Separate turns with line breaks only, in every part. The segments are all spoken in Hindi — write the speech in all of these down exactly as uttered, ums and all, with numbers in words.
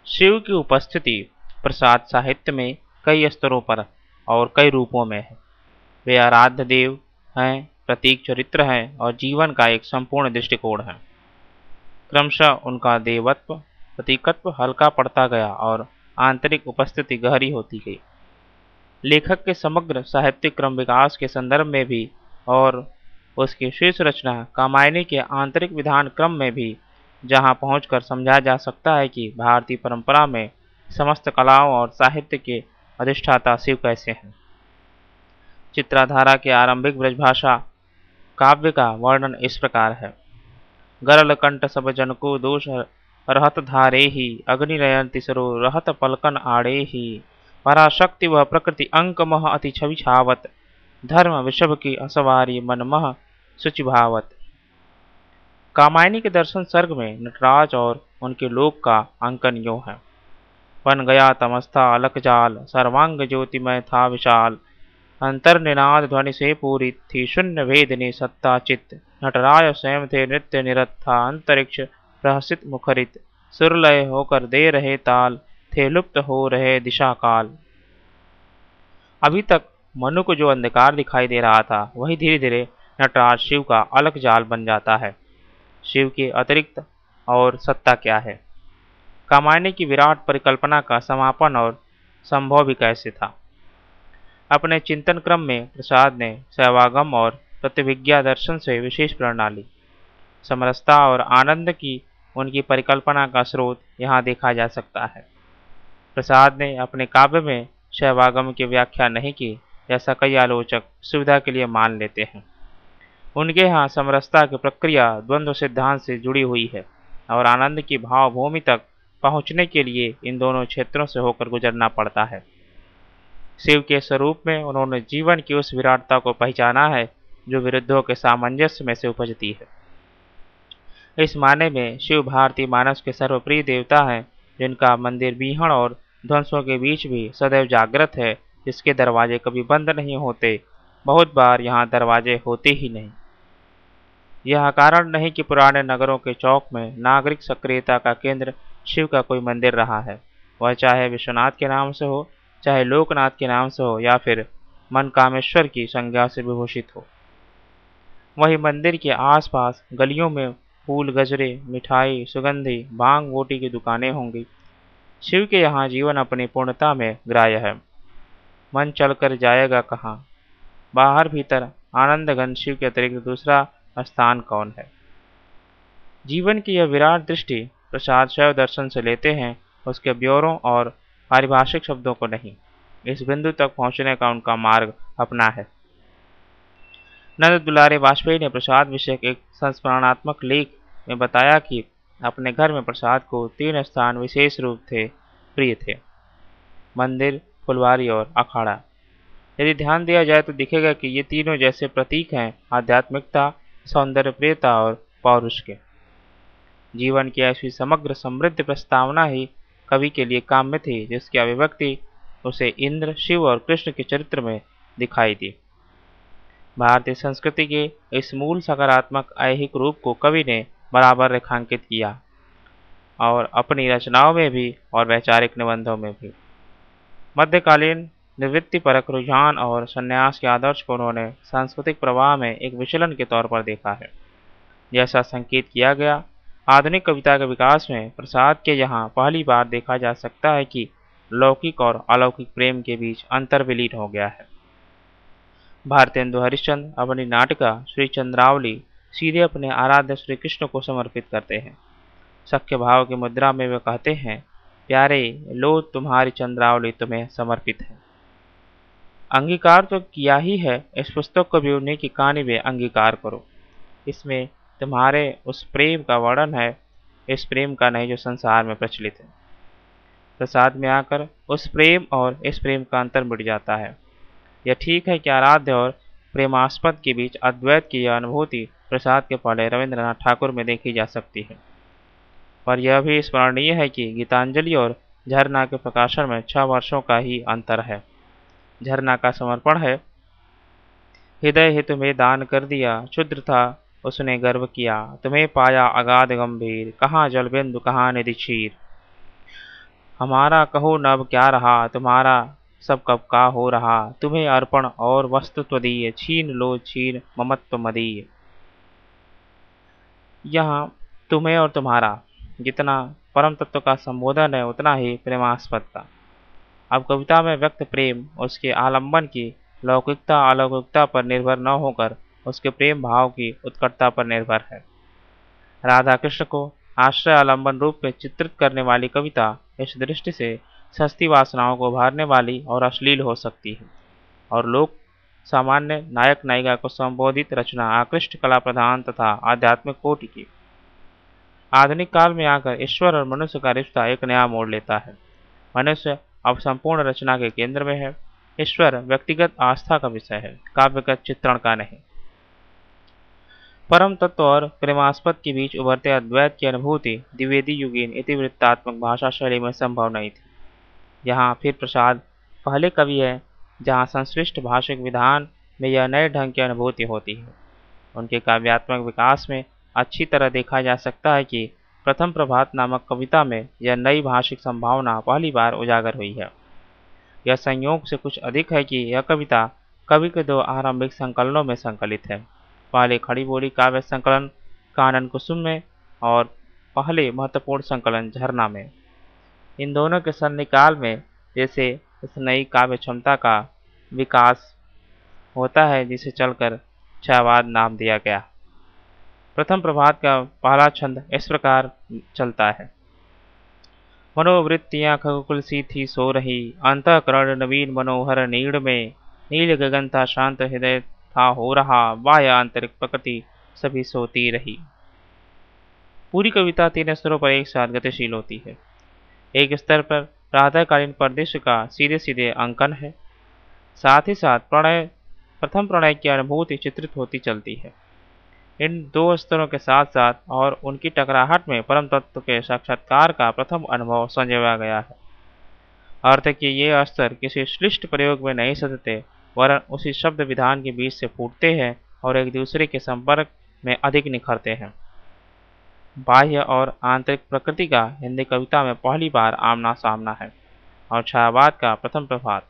शिव की उपस्थिति प्रसाद साहित्य में कई स्तरों पर और कई रूपों में है। वे आराध्य देव हैं, प्रतीक चरित्र हैं और जीवन का एक संपूर्ण दृष्टिकोण है। क्रमशः उनका देवत्व प्रतीकत्व हल्का पड़ता गया और आंतरिक उपस्थिति गहरी होती गई। लेखक के समग्र साहित्यिक क्रम विकास के संदर्भ में भी और उसकी शीर्ष रचना कामायनी के आंतरिक विधान क्रम में भी, जहां पहुंचकर समझा जा सकता है कि भारतीय परंपरा में समस्त कलाओं और साहित्य के अधिष्ठाता शिव कैसे हैं। चित्राधारा के आरंभिक ब्रजभाषा काव्य का वर्णन इस प्रकार है। गरल कंठ सब जन को दोष रहत धारे ही, अग्नि नयन तिसरो रहत पलकन आड़े ही, पराशक्ति वह प्रकृति अंक मह अति छवि छावत, धर्म विषभ की असवारी मन मह शुचि भावत। कामायनी के दर्शन सर्ग में नटराज और उनके लोक का अंकन यो है। बन गया तमस्था अलक जाल, सर्वांग ज्योतिमय था विशाल, अंतर निनाद ध्वनि से पूरी थी शून्य भेदनी सत्ता चित्त, नटराज स्वयं थे नृत्य निरत था अंतरिक्ष रहसित मुखरित, सुरलय होकर दे रहे ताल, थे लुप्त हो रहे दिशा काल। अभी तक मनु को जो अंधकार दिखाई दे रहा था वही धीरे धीरे नटराज शिव का अलग जाल बन जाता है। शिव के अतिरिक्त और सत्ता क्या है? कामायनी की विराट परिकल्पना का समापन और संभव भी कैसे था? अपने चिंतन क्रम में प्रसाद ने शैवागम और प्रतिभिज्ञा दर्शन से विशेष प्रेरणा ली। समरसता और आनंद की उनकी परिकल्पना का स्रोत यहाँ देखा जा सकता है। प्रसाद ने अपने काव्य में शैवागम की व्याख्या नहीं की, जैसा कई आलोचक सुविधा के लिए मान लेते हैं। उनके यहाँ समरसता की प्रक्रिया द्वंद्व सिद्धांत से जुड़ी हुई है और आनंद की भावभूमि तक पहुँचने के लिए इन दोनों क्षेत्रों से होकर गुजरना पड़ता है। शिव के स्वरूप में उन्होंने जीवन की उस विराटता को पहचाना है जो विरुद्धों के सामंजस्य में से उपजती है। इस माने में शिव भारतीय मानस के सर्वप्रिय देवता हैं, जिनका मंदिर बीहड़ और ध्वंसों के बीच भी सदैव जागृत है, जिसके दरवाजे कभी बंद नहीं होते, बहुत बार यहाँ दरवाजे होते ही नहीं। यह कारण नहीं कि पुराने नगरों के चौक में नागरिक सक्रियता का केंद्र शिव का कोई मंदिर रहा है, वह चाहे विश्वनाथ के नाम से हो, चाहे लोकनाथ के नाम से हो या फिर मनकामेश्वर की संज्ञा से विभूषित हो। वही मंदिर के आसपास गलियों में फूल गजरे, मिठाई, सुगंधी, भांग वोटी की दुकानें होंगी। शिव के यहाँ जीवन अपनी पूर्णता में ग्राह्य है। मन चलकर जाएगा कहाँ? बाहर भीतर आनंद घन शिव के अतिरिक्त दूसरा स्थान कौन है? जीवन की यह विराट दृष्टि प्रसाद शैव दर्शन से लेते हैं, उसके ब्यौरों और पारिभाषिक शब्दों को नहीं। इस बिंदु तक पहुंचने का उनका मार्ग अपना है। नंद दुलारे वाजपेयी ने प्रसाद विषय एक संस्मरणात्मक लेख में बताया कि अपने घर में प्रसाद को तीन स्थान विशेष रूप से प्रिय थे: मंदिर, फुलवारी और अखाड़ा। यदि ध्यान दिया जाए तो दिखेगा कि ये तीनों जैसे प्रतीक हैं आध्यात्मिकता, सौंदर्य प्रियता और पौरुष के। जीवन की ऐसी समग्र समृद्ध प्रस्तावना ही कवि के लिए काम्य थी, जिसकी अभिव्यक्ति उसे इंद्र, शिव और कृष्ण के चरित्र में दिखाई दी। भारतीय संस्कृति के इस मूल सकारात्मक ऐहिक रूप को कवि ने बराबर रेखांकित किया और अपनी रचनाओं में भी और वैचारिक निबंधों में भी। मध्यकालीन निवृत्ति परक रुझान और संन्यास के आदर्श को उन्होंने सांस्कृतिक प्रवाह में एक विचलन के तौर पर देखा है। जैसा संकेत किया गया, आधुनिक कविता के विकास में प्रसाद के यहाँ पहली बार देखा जा सकता है कि लौकिक और अलौकिक प्रेम के बीच अंतर विलीन हो गया है। भारतेंदु हरिश्चंद्र अपनी नाटिका श्री चंद्रावली सीधे अपने आराध्य श्री कृष्ण को समर्पित करते हैं। सख्य भाव की मुद्रा में वे कहते हैं, प्यारे लो तुम्हारी चंद्रावली तुम्हें समर्पित है। अंगीकार तो किया ही है, इस पुस्तक को भी उन्हीं की कहानी में अंगीकार करो। इसमें तुम्हारे उस प्रेम का वर्णन है, इस प्रेम का नहीं जो संसार में प्रचलित है। प्रसाद में आकर उस प्रेम और इस प्रेम का अंतर मिट जाता है। यह ठीक है कि आराध्य और प्रेमास्पद के बीच अद्वैत की यह अनुभूति प्रसाद के पहले रविंद्रनाथ ठाकुर में देखी जा सकती है, पर यह भी स्मरणीय है कि गीतांजलि और झरना के प्रकाशन में छह वर्षों का ही अंतर है। झरना का समर्पण है, हृदय ही तुम्हें दान कर दिया, क्षुद्र था उसने गर्व किया, तुम्हें पाया अगाध गंभीर, कहाँ जलबिंदु कहाँ निधि क्षीर। हमारा कहो न अब क्या रहा, तुम्हारा सब कब का हो रहा, तुम्हें अर्पण और वस्तु त्वदीय, छीन लो छीन ममत्व मदीय। यहाँ तुम्हें और तुम्हारा जितना परम तत्व का संबोधन है उतना ही प्रेमास्पद का। अब कविता में व्यक्त प्रेम उसके आलंबन की लौकिकता अलौकिकता पर निर्भर न होकर उसके प्रेम भाव की उत्कटता पर निर्भर है। राधा कृष्ण को आश्रय आलंबन रूप में चित्रित करने वाली कविता इस दृष्टि से सस्ती वासनाओं को भरने वाली और अश्लील हो सकती है, और लोक सामान्य नायक नायिका को संबोधित रचना आकृष्ट कला प्रधान तथा आध्यात्मिक कोटि की। आधुनिक काल में आकर ईश्वर और मनुष्य का रिश्ता एक नया मोड़ लेता है। मनुष्य अब संपूर्ण रचना के केंद्र में है। ईश्वर व्यक्तिगत आस्था का विषय है, काव्यगत चित्रण का नहीं। परम तत्व और प्रेमास्पद के बीच उभरते अद्वैत की अनुभूति द्विवेदी युगीन इतिवृत्तात्मक भाषा शैली में संभव नहीं थी। यहाँ फिर प्रसाद पहले कवि है जहाँ संश्लिष्ट भाषिक विधान में यह नए ढंग की अनुभूति होती है। उनके काव्यात्मक विकास में अच्छी तरह देखा जा सकता है कि प्रथम प्रभात नामक कविता में यह नई भाषिक संभावना पहली बार उजागर हुई है। यह संयोग से कुछ अधिक है कि यह कविता कवि के दो आरंभिक संकलनों में संकलित है, पहले खड़ी बोली काव्य संकलन कानन कुसुम में और पहले महत्वपूर्ण संकलन झरना में। इन दोनों के सन्निकाल में जैसे इस नई काव्य क्षमता का विकास होता है जिसे चलकर छायावाद नाम दिया गया। प्रथम प्रभात का पहला छंद इस प्रकार चलता है। मनोवृत्तियां खगकुल सी थी सो रही, अंतःकरण नवीन मनोहर नीड़ में, नील गगन था शांत हृदय था हो रहा, बाह्य आंतरिक प्रकृति सभी सोती रही। पूरी कविता तीन स्तरों पर एक साथ गतिशील होती है। एक स्तर पर राधाकालीन परिदृश्य का सीधे सीधे अंकन है, साथ ही साथ प्रणय प्रथम प्रणय की अनुभूति चित्रित होती चलती है। इन दो स्तरों के साथ साथ और उनकी टकराहट में परम तत्व के साक्षात्कार का प्रथम अनुभव संजोया गया है। अर्थ कि ये स्तर किसी श्लिष्ट प्रयोग में नहीं सदते, वरन उसी शब्द विधान के बीच से फूटते हैं और एक दूसरे के संपर्क में अधिक निखरते हैं। बाह्य और आंतरिक प्रकृति का हिंदी कविता में पहली बार आमना सामना है और छायावाद का प्रथम प्रभात।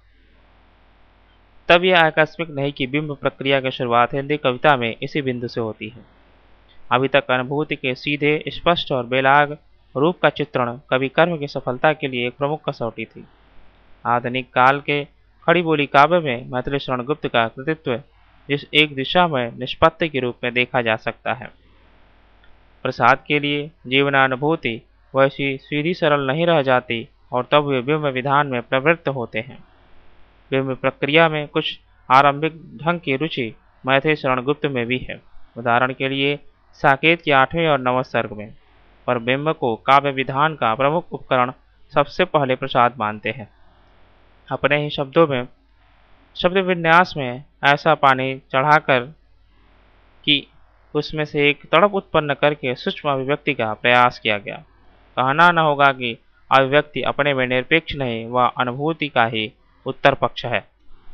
तब यह आकस्मिक नहीं कि बिंब प्रक्रिया की शुरुआत हिंदी कविता में इसी बिंदु से होती है। अभी तक अनुभूति के सीधे स्पष्ट और बेलाग रूप का चित्रण कवि कर्म की सफलता के लिए एक प्रमुख कसौटी थी। आधुनिक काल के खड़ी बोली काव्य में मैथिली शरण गुप्त का कृतित्व जिस एक दिशा में निष्पत्ति के रूप में देखा जा सकता है। प्रसाद के लिए जीवनानुभूति वैसी सीधी सरल नहीं रह जाती और तब वे बिंब विधान में प्रवृत्त होते हैं। बिंब प्रक्रिया में कुछ आरंभिक ढंग की रुचि मैथिली शरण गुप्त में भी है। उदाहरण के लिए साकेत के आठवें और नवें सर्ग में, पर बिंब को काव्य विधान का प्रमुख उपकरण सबसे पहले प्रसाद मानते हैं। अपने ही शब्दों में शब्द विन्यास में ऐसा पानी चढ़ाकर कि उसमें से एक तड़प उत्पन्न करके सूक्ष्म अभिव्यक्ति का प्रयास किया गया। कहना न होगा कि अभिव्यक्ति अपने में निरपेक्ष नहीं, वह अनुभूति का ही उत्तर पक्ष है,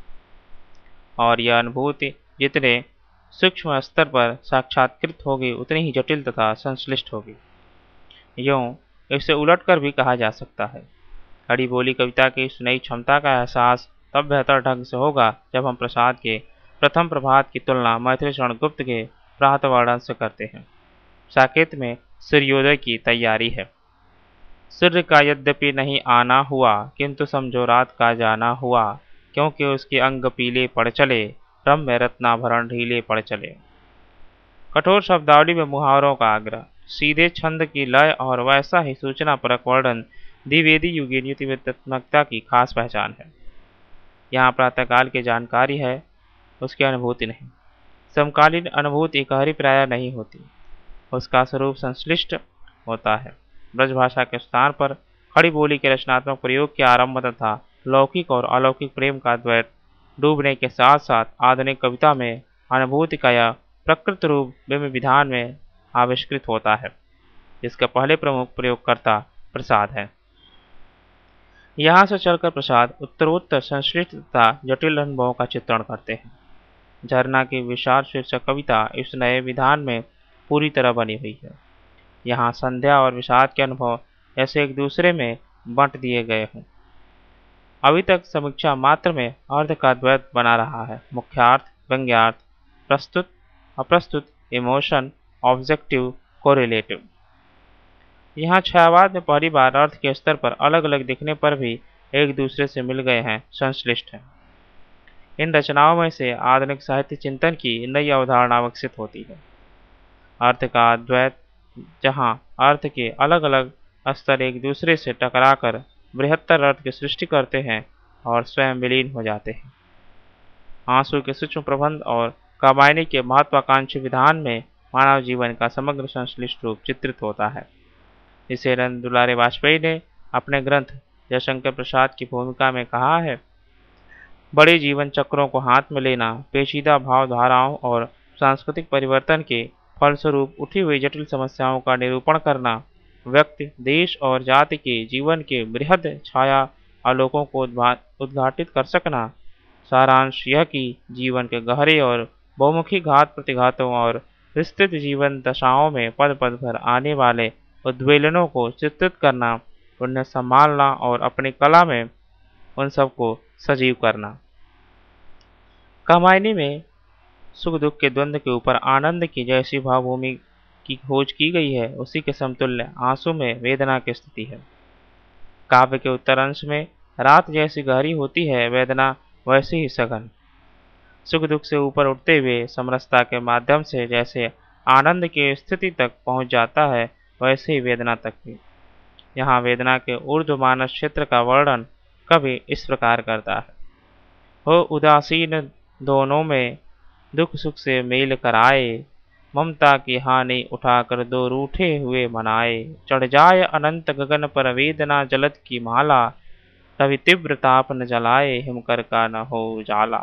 और यह अनुभूति जितने सूक्ष्म स्तर पर साक्षात्कृत होगी उतनी ही जटिल तथा संश्लिष्ट होगी। यूँ इसे उलटकर भी कहा जा सकता है, खड़ी बोली कविता की इस नई क्षमता का एहसास तब बेहतर ढंग से होगा जब हम प्रसाद के प्रथम प्रभात की तुलना मैथिली शरण गुप्त के प्रातःवर्णन से करते हैं। साकेत में सूर्योदय की तैयारी है। सूर्य का यद्यपि नहीं आना हुआ, किंतु समझो रात का जाना हुआ, क्योंकि उसके अंग पीले पड़ चले, रम में रत्नाभरण ढीले पड़ चले। कठोर शब्दावली में मुहावरों का आग्रह, सीधे छंद की लय और वैसा ही सूचना परक वर्णन द्विवेदी युगीन युतिवृत्तात्मकता की खास पहचान है। यहाँ प्रातःकाल की जानकारी है, उसकी अनुभूति नहीं। समकालीन अनुभूति गहरी प्राय नहीं होती, उसका स्वरूप संश्लिष्ट होता है। ब्रजभाषा के स्थान पर खड़ी बोली के रचनात्मक प्रयोग के आरंभ तथा लौकिक और अलौकिक प्रेम का द्वैत डूबने के साथ साथ आधुनिक कविता में अनुभूति का यह प्रकृत रूप बिंब विधान में आविष्कृत होता है, जिसका पहले प्रमुख प्रयोगकर्ता प्रसाद है। यहाँ से चलकर प्रसाद उत्तरोत्तर संश्लिष्ट तथा जटिल अनुभवों का चित्रण करते हैं। झरना की विशाल शीर्षक कविता इस नए विधान में पूरी तरह बनी हुई है। यहाँ संध्या और विषाद के अनुभव ऐसे एक दूसरे में बांट दिए गए हों। अभी तक समीक्षा मात्र में अर्थ का द्वैत बना रहा है, मुख्यार्थ, व्यंग्यार्थ, प्रस्तुत, अप्रस्तुत, इमोशन, ऑब्जेक्टिव, कोरिलेटिव। यहाँ छायावाद में पहली बार अर्थ के स्तर पर अलग अलग दिखने पर भी एक दूसरे से मिल गए हैं, संश्लिष्ट हैं। इन रचनाओं में से आधुनिक साहित्य चिंतन की नई अवधारणा विकसित होती है। अर्थ का द्वैत, जहाँ अर्थ के अलग अलग स्तर एक दूसरे से टकराकर बृहत्तर अर्थ की सृष्टि करते हैं और स्वयं विलीन हो जाते हैं। आंसू के सूक्ष्म प्रबंध और कामायनी के महत्वाकांक्षी विधान में मानव जीवन का समग्र संश्लिष्ट रूप चित्रित होता है, जिसे नंद दुलारे वाजपेयी ने अपने ग्रंथ जयशंकर प्रसाद की भूमिका में कहा है। बड़े जीवन चक्रों को हाथ में लेना, पेचीदा भावधाराओं और सांस्कृतिक परिवर्तन के फलस्वरूप उठी हुई जटिल समस्याओं का निरूपण करना, व्यक्ति, देश और जाति के जीवन के बृहद छाया आलोकों को उद्घाटित कर सकना। सारांश यह कि जीवन के गहरे और बहुमुखी घात प्रतिघातों और विस्तृत जीवन दशाओं में पद पद पर आने वाले उद्वेलनों को चित्रित करना, उन्हें संभालना और अपनी कला में उन सबको सजीव करना। कामायनी में सुख दुख के द्वंद्व के ऊपर आनंद की जैसी भावभूमि की खोज की गई है, उसी के समतुल्य आंसू में वेदना की स्थिति है। काव्य के उत्तरांश में रात जैसी गहरी होती है, वेदना वैसी ही सघन। सुख दुख से ऊपर उठते हुए समरसता के माध्यम से जैसे आनंद की स्थिति तक पहुंच जाता है, वैसे ही वेदना तक भी। यहाँ वेदना के ऊर्ध्वमानस क्षेत्र का वर्णन कवि इस प्रकार करता है। हो उदासीन दोनों में दुख सुख से मेल कराए, ममता की हानि उठाकर दो रूठे हुए मनाए। चढ़ जाए अनंत गगन पर वेदना जलद की माला, तभी तीव्र ताप न जलाए हिमकर का न हो उजाला।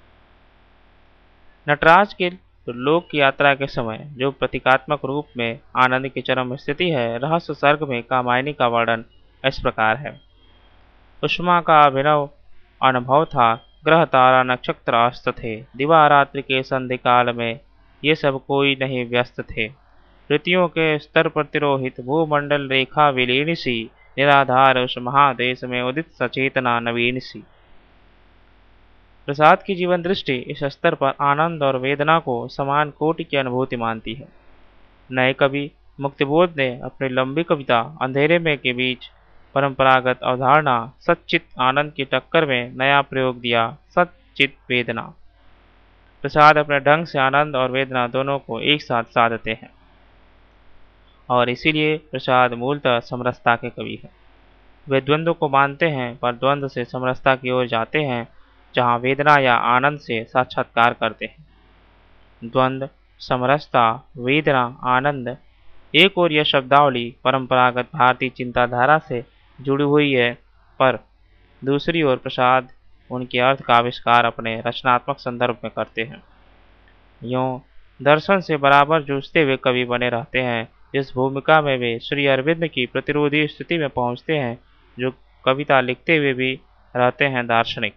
नटराज के लोक की यात्रा के समय जो प्रतीकात्मक रूप में आनंद की चरम स्थिति है, रहस्य सर्ग में कामायनी का वर्णन इस प्रकार है। उष्मा का अभिनव अनुभव था, ग्रह तारा नक्षत्र अस्त थे, दिवा रात्रि के संधि काल में ये सब कोई नहीं व्यस्त थे। ऋतियों के स्तर पर तिरोहित भूमंडल रेखा विलीन सी, निराधार उस महादेश में उदित सचेतना नवीन सी। प्रसाद की जीवन दृष्टि इस स्तर पर आनंद और वेदना को समान कोटि की अनुभूति मानती है। नए कवि मुक्तिबोध ने अपनी लंबी कविता अंधेरे में के बीच परंपरागत अवधारणा सच्चित आनंद की टक्कर में नया प्रयोग दिया, सच्चित वेदना। प्रसाद अपने ढंग से आनंद और वेदना दोनों को एक साथ साधते हैं और इसीलिए प्रसाद मूलतः समरसता के कवि हैं। वे द्वंद्व को मानते हैं, पर द्वंद्व से समरसता की ओर जाते हैं, जहाँ वेदना या आनंद से साक्षात्कार करते हैं। द्वंद्व, समरसता, वेदना, आनंद, एक और यह शब्दावली परंपरागत भारतीय चिंताधारा से जुड़ी हुई है, पर दूसरी ओर प्रसाद उनके अर्थ का आविष्कार अपने रचनात्मक संदर्भ में करते हैं। यूँ दर्शन से बराबर जूझते हुए कवि बने रहते हैं, जिस भूमिका में वे श्री अरविंद की प्रतिरोधी स्थिति में पहुँचते हैं, जो कविता लिखते हुए भी रहते हैं दार्शनिक।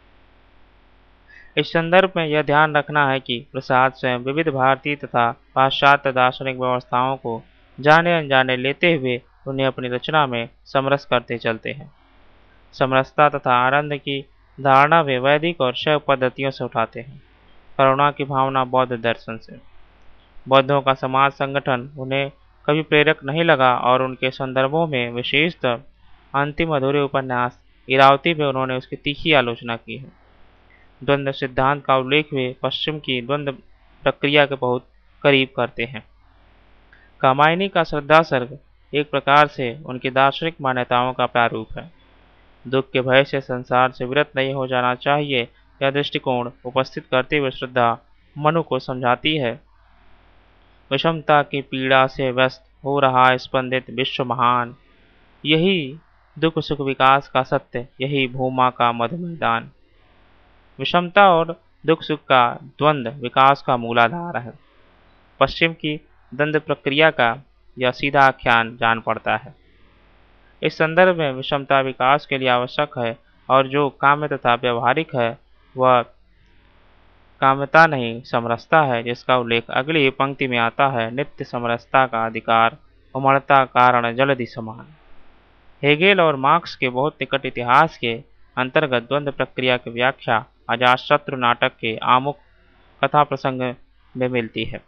इस संदर्भ में यह ध्यान रखना है कि प्रसाद स्वयं विविध भारतीय तथा पाश्चात्य दार्शनिक व्यवस्थाओं को जाने अनजाने लेते हुए उन्हें अपनी रचना में समरस करते चलते हैं। समरसता तथा आनंद की धारणा वे वैदिक और शैव पद्धतियों से उठाते हैं, करुणा की भावना बौद्ध दर्शन से। बौद्धों का समाज संगठन उन्हें कभी प्रेरक नहीं लगा और उनके संदर्भों में विशेषतः अंतिम अधूरे उपन्यास इरावती में उन्होंने उसकी तीखी आलोचना की है। द्वंद्व सिद्धांत का उल्लेख वे पश्चिम की द्वंद्व प्रक्रिया के बहुत करीब करते हैं। कामायनी का श्रद्धा सर्ग एक प्रकार से उनकी दार्शनिक मान्यताओं का प्रारूप है। दुख के भय से संसार से विरत नहीं हो जाना चाहिए, यह दृष्टिकोण उपस्थित करते हुए श्रद्धा मनु को समझाती है। विषमता की पीड़ा से व्यस्त हो रहा स्पंदित विश्व महान, यही दुख सुख विकास का सत्य, यही भूमा का मध्य मैदान। विषमता और दुख सुख का द्वंद्व विकास का मूलाधार है। पश्चिम की द्वंद्व प्रक्रिया का यह सीधा आख्यान जान पड़ता है। इस संदर्भ में विषमता विकास के लिए आवश्यक है, और जो काम्य तथा व्यवहारिक है वह काम्यता नहीं समरसता है, जिसका उल्लेख अगली पंक्ति में आता है। नित्य समरसता का अधिकार उमड़ता कारण जलधि समान। हेगेल और मार्क्स के बहुत निकट इतिहास के अंतर्गत द्वंद्व प्रक्रिया की व्याख्या अजातशत्रु नाटक के आमुख कथा प्रसंग में मिलती है।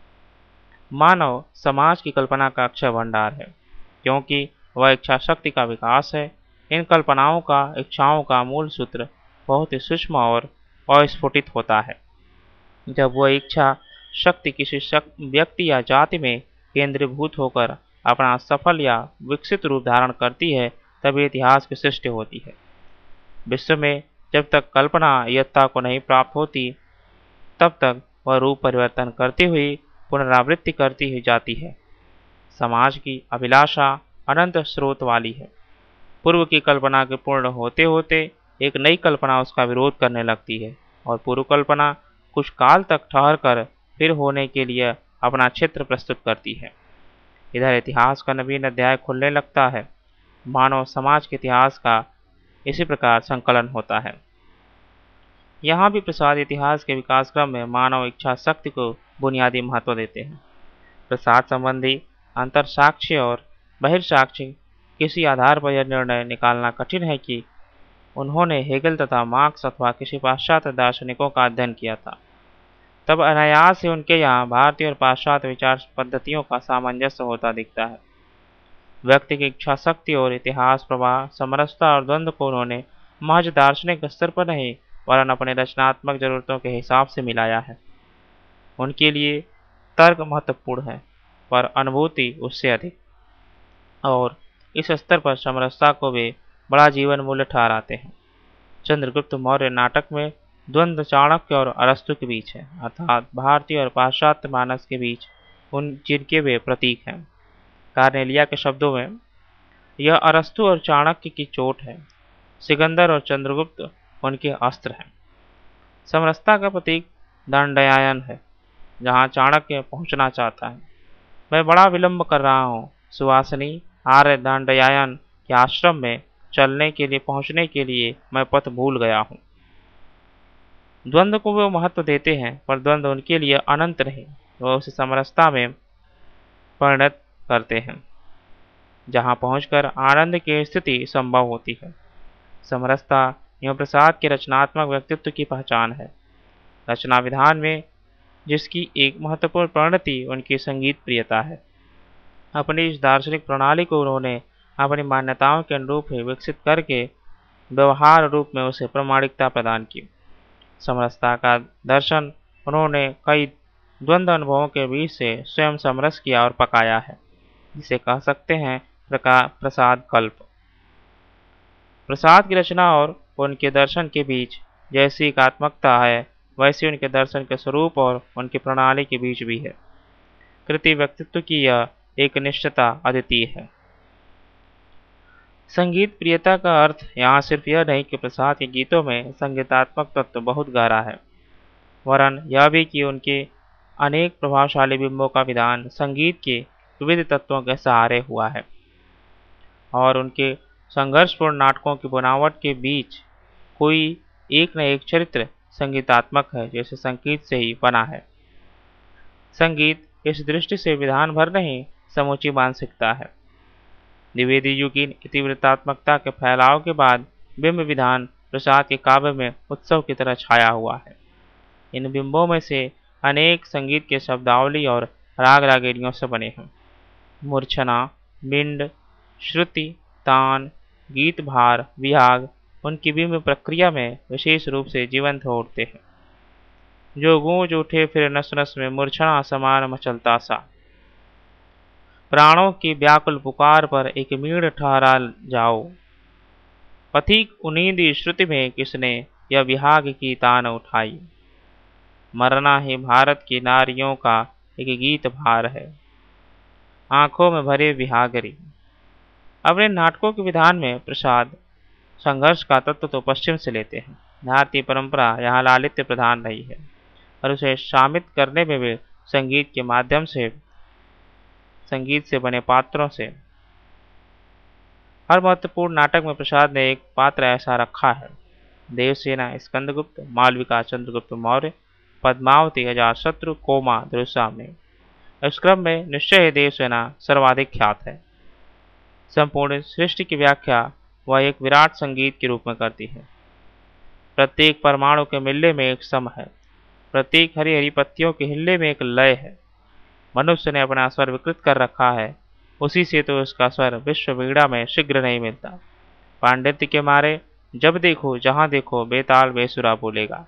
मानव समाज की कल्पना का अक्षय भंडार है, क्योंकि वह इच्छा शक्ति का विकास है। इन कल्पनाओं का इच्छाओं का मूल सूत्र बहुत ही सूक्ष्म और अस्फुटित होता है। जब वह इच्छा शक्ति किसी शक, व्यक्ति या जाति में केंद्रीभूत होकर अपना सफल या विकसित रूप धारण करती है, तभी इतिहास की सृष्टि होती है। विश्व में जब तक कल्पना यत्ता को नहीं प्राप्त होती, तब तक वह रूप परिवर्तन करती हुई पुनरावृत्ति करती ही जाती है। समाज की अभिलाषा अनंत स्रोत वाली है। पूर्व की कल्पना के पूर्ण होते होते एक नई कल्पना उसका विरोध करने लगती है, और पूर्व कल्पना कुछ काल तक ठहर कर फिर होने के लिए अपना क्षेत्र प्रस्तुत करती है। इधर इतिहास का नवीन अध्याय खुलने लगता है। मानव समाज के इतिहास का इसी प्रकार संकलन होता है। यहाँ भी प्रसाद इतिहास के विकास क्रम में मानव इच्छा शक्ति को बुनियादी महत्व देते हैं। प्रसाद संबंधी अंतर साक्ष्य और बहिर्साक्ष्य किसी आधार पर यह निर्णय निकालना कठिन है कि उन्होंने हेगल तथा मार्क्स अथवा किसी पाश्चात्य दार्शनिकों का अध्ययन किया था। तब अनायास से उनके यहाँ भारतीय और पाश्चात्य विचार पद्धतियों का सामंजस्य होता दिखता है। व्यक्ति की इच्छा शक्ति और इतिहास प्रवाह, समरसता और द्वंद्व को उन्होंने महज दार्शनिक स्तर पर नहीं, वरन अपने रचनात्मक जरूरतों के हिसाब से मिलाया है। उनके लिए तर्क महत्वपूर्ण है, पर अनुभूति उससे अधिक, और इस स्तर पर समरसता को वे बड़ा जीवन मूल्य ठहराते हैं। चंद्रगुप्त मौर्य नाटक में द्वंद्व चाणक्य और अरस्तु के बीच है, अर्थात भारतीय और पाश्चात्य मानस के बीच, उन जिनके वे प्रतीक हैं। कार्नेलिया के शब्दों में, यह अरस्तु और चाणक्य की चोट है, सिकंदर और चंद्रगुप्त उनके अस्त्र हैं। समरसता का प्रतीक दंडयायन है, जहाँ चाणक्य पहुंचना चाहता है। मैं बड़ा विलंब कर रहा हूँ, सुवासिनी आर्य दंडयायन के आश्रम में चलने के लिए पहुंचने के लिए मैं पथ भूल गया हूँ। द्वंद्व को वे महत्व देते हैं, पर द्वंद्व उनके लिए अनंत नहीं, वह उसे समरसता में परिणत करते हैं, जहाँ पहुंचकर आनंद की स्थिति संभव होती है। समरसता एवं प्रसाद के रचनात्मक व्यक्तित्व की पहचान है। रचना विधान में जिसकी एक महत्वपूर्ण परिणति उनकी संगीत प्रियता है। अपनी इस दार्शनिक प्रणाली को उन्होंने अपनी मान्यताओं के अनुरूप ही विकसित करके व्यवहार रूप में उसे प्रामाणिकता प्रदान की। समरसता का दर्शन उन्होंने कई द्वंद्व अनुभवों के बीच से स्वयं समरस किया और पकाया है, जिसे कह सकते हैं प्रसाद कल्प। प्रसाद की रचना और उनके दर्शन के बीच जैसी एकात्मकता है, वैसे उनके दर्शन के स्वरूप और उनकी प्रणाली के बीच भी है। कृति व्यक्तित्व की यह एक निश्चयता अद्वितीय है। संगीत प्रियता का अर्थ यहाँ सिर्फ यह नहीं कि प्रसाद के गीतों में संगीतात्मक तत्व बहुत गहरा है, वरन यह भी कि उनके अनेक प्रभावशाली बिंबों का विधान संगीत के विविध तत्वों के सहारे हुआ है, और उनके संघर्षपूर्ण नाटकों की बनावट के बीच कोई एक न एक चरित्र संगीतात्मक है, जैसे संगीत से ही बना है। संगीत इस दृष्टि से विधान भर नहीं, समूची मानसिकता है। द्विवेदी युगीन इतिवृत्तात्मकता के फैलाव के बाद बिंब विधान प्रसाद के काव्य में उत्सव की तरह छाया हुआ है। इन बिंबों में से अनेक संगीत के शब्दावली और राग रागिनियों से बने हैं। मूर्छना, मिंड, श्रुति, तान, गीत भार, विहाग उनकी बिंब प्रक्रिया में विशेष रूप से जीवंत हो उठते हैं। जो गूंज उठे फिर नस नस में मूर्छना समान मचलता सा, प्राणों की व्याकुल पुकार पर एक मीड़ ठहरा जाओ। पथिक उनींदी श्रुति में किसने यह विहाग की तान उठाई। मरना ही भारत की नारियों का एक गीत भार है, आंखों में भरे विहागरी। अपने नाटकों के विधान में प्रसाद संघर्ष का तत्व तो पश्चिम से लेते हैं। भारतीय परंपरा यहाँ लालित्य प्रधान रही है, और उसे शामित करने में वे संगीत के माध्यम से, संगीत से बने पात्रों से। हर महत्वपूर्ण नाटक में प्रसाद ने एक पात्र ऐसा रखा है। देवसेना स्कंदगुप्त, मालविका चंद्रगुप्त मौर्य, पद्मावती अजातशत्रु, कोमा दुर्सा में। इस क्रम में निश्चय ही देवसेना सर्वाधिक ख्यात है। संपूर्ण सृष्टि की व्याख्या वह एक विराट संगीत के रूप में करती है। प्रत्येक परमाणु के मिलने में एक सम है, प्रत्येक हरी हरी पत्तियों के हिलने में एक लय है। मनुष्य ने अपना स्वर विकृत कर रखा है, उसी से तो उसका स्वर विश्व वीणा में शीघ्र नहीं मिलता। पांडित्य के मारे जब देखो जहां देखो बेताल बेसुरा बोलेगा।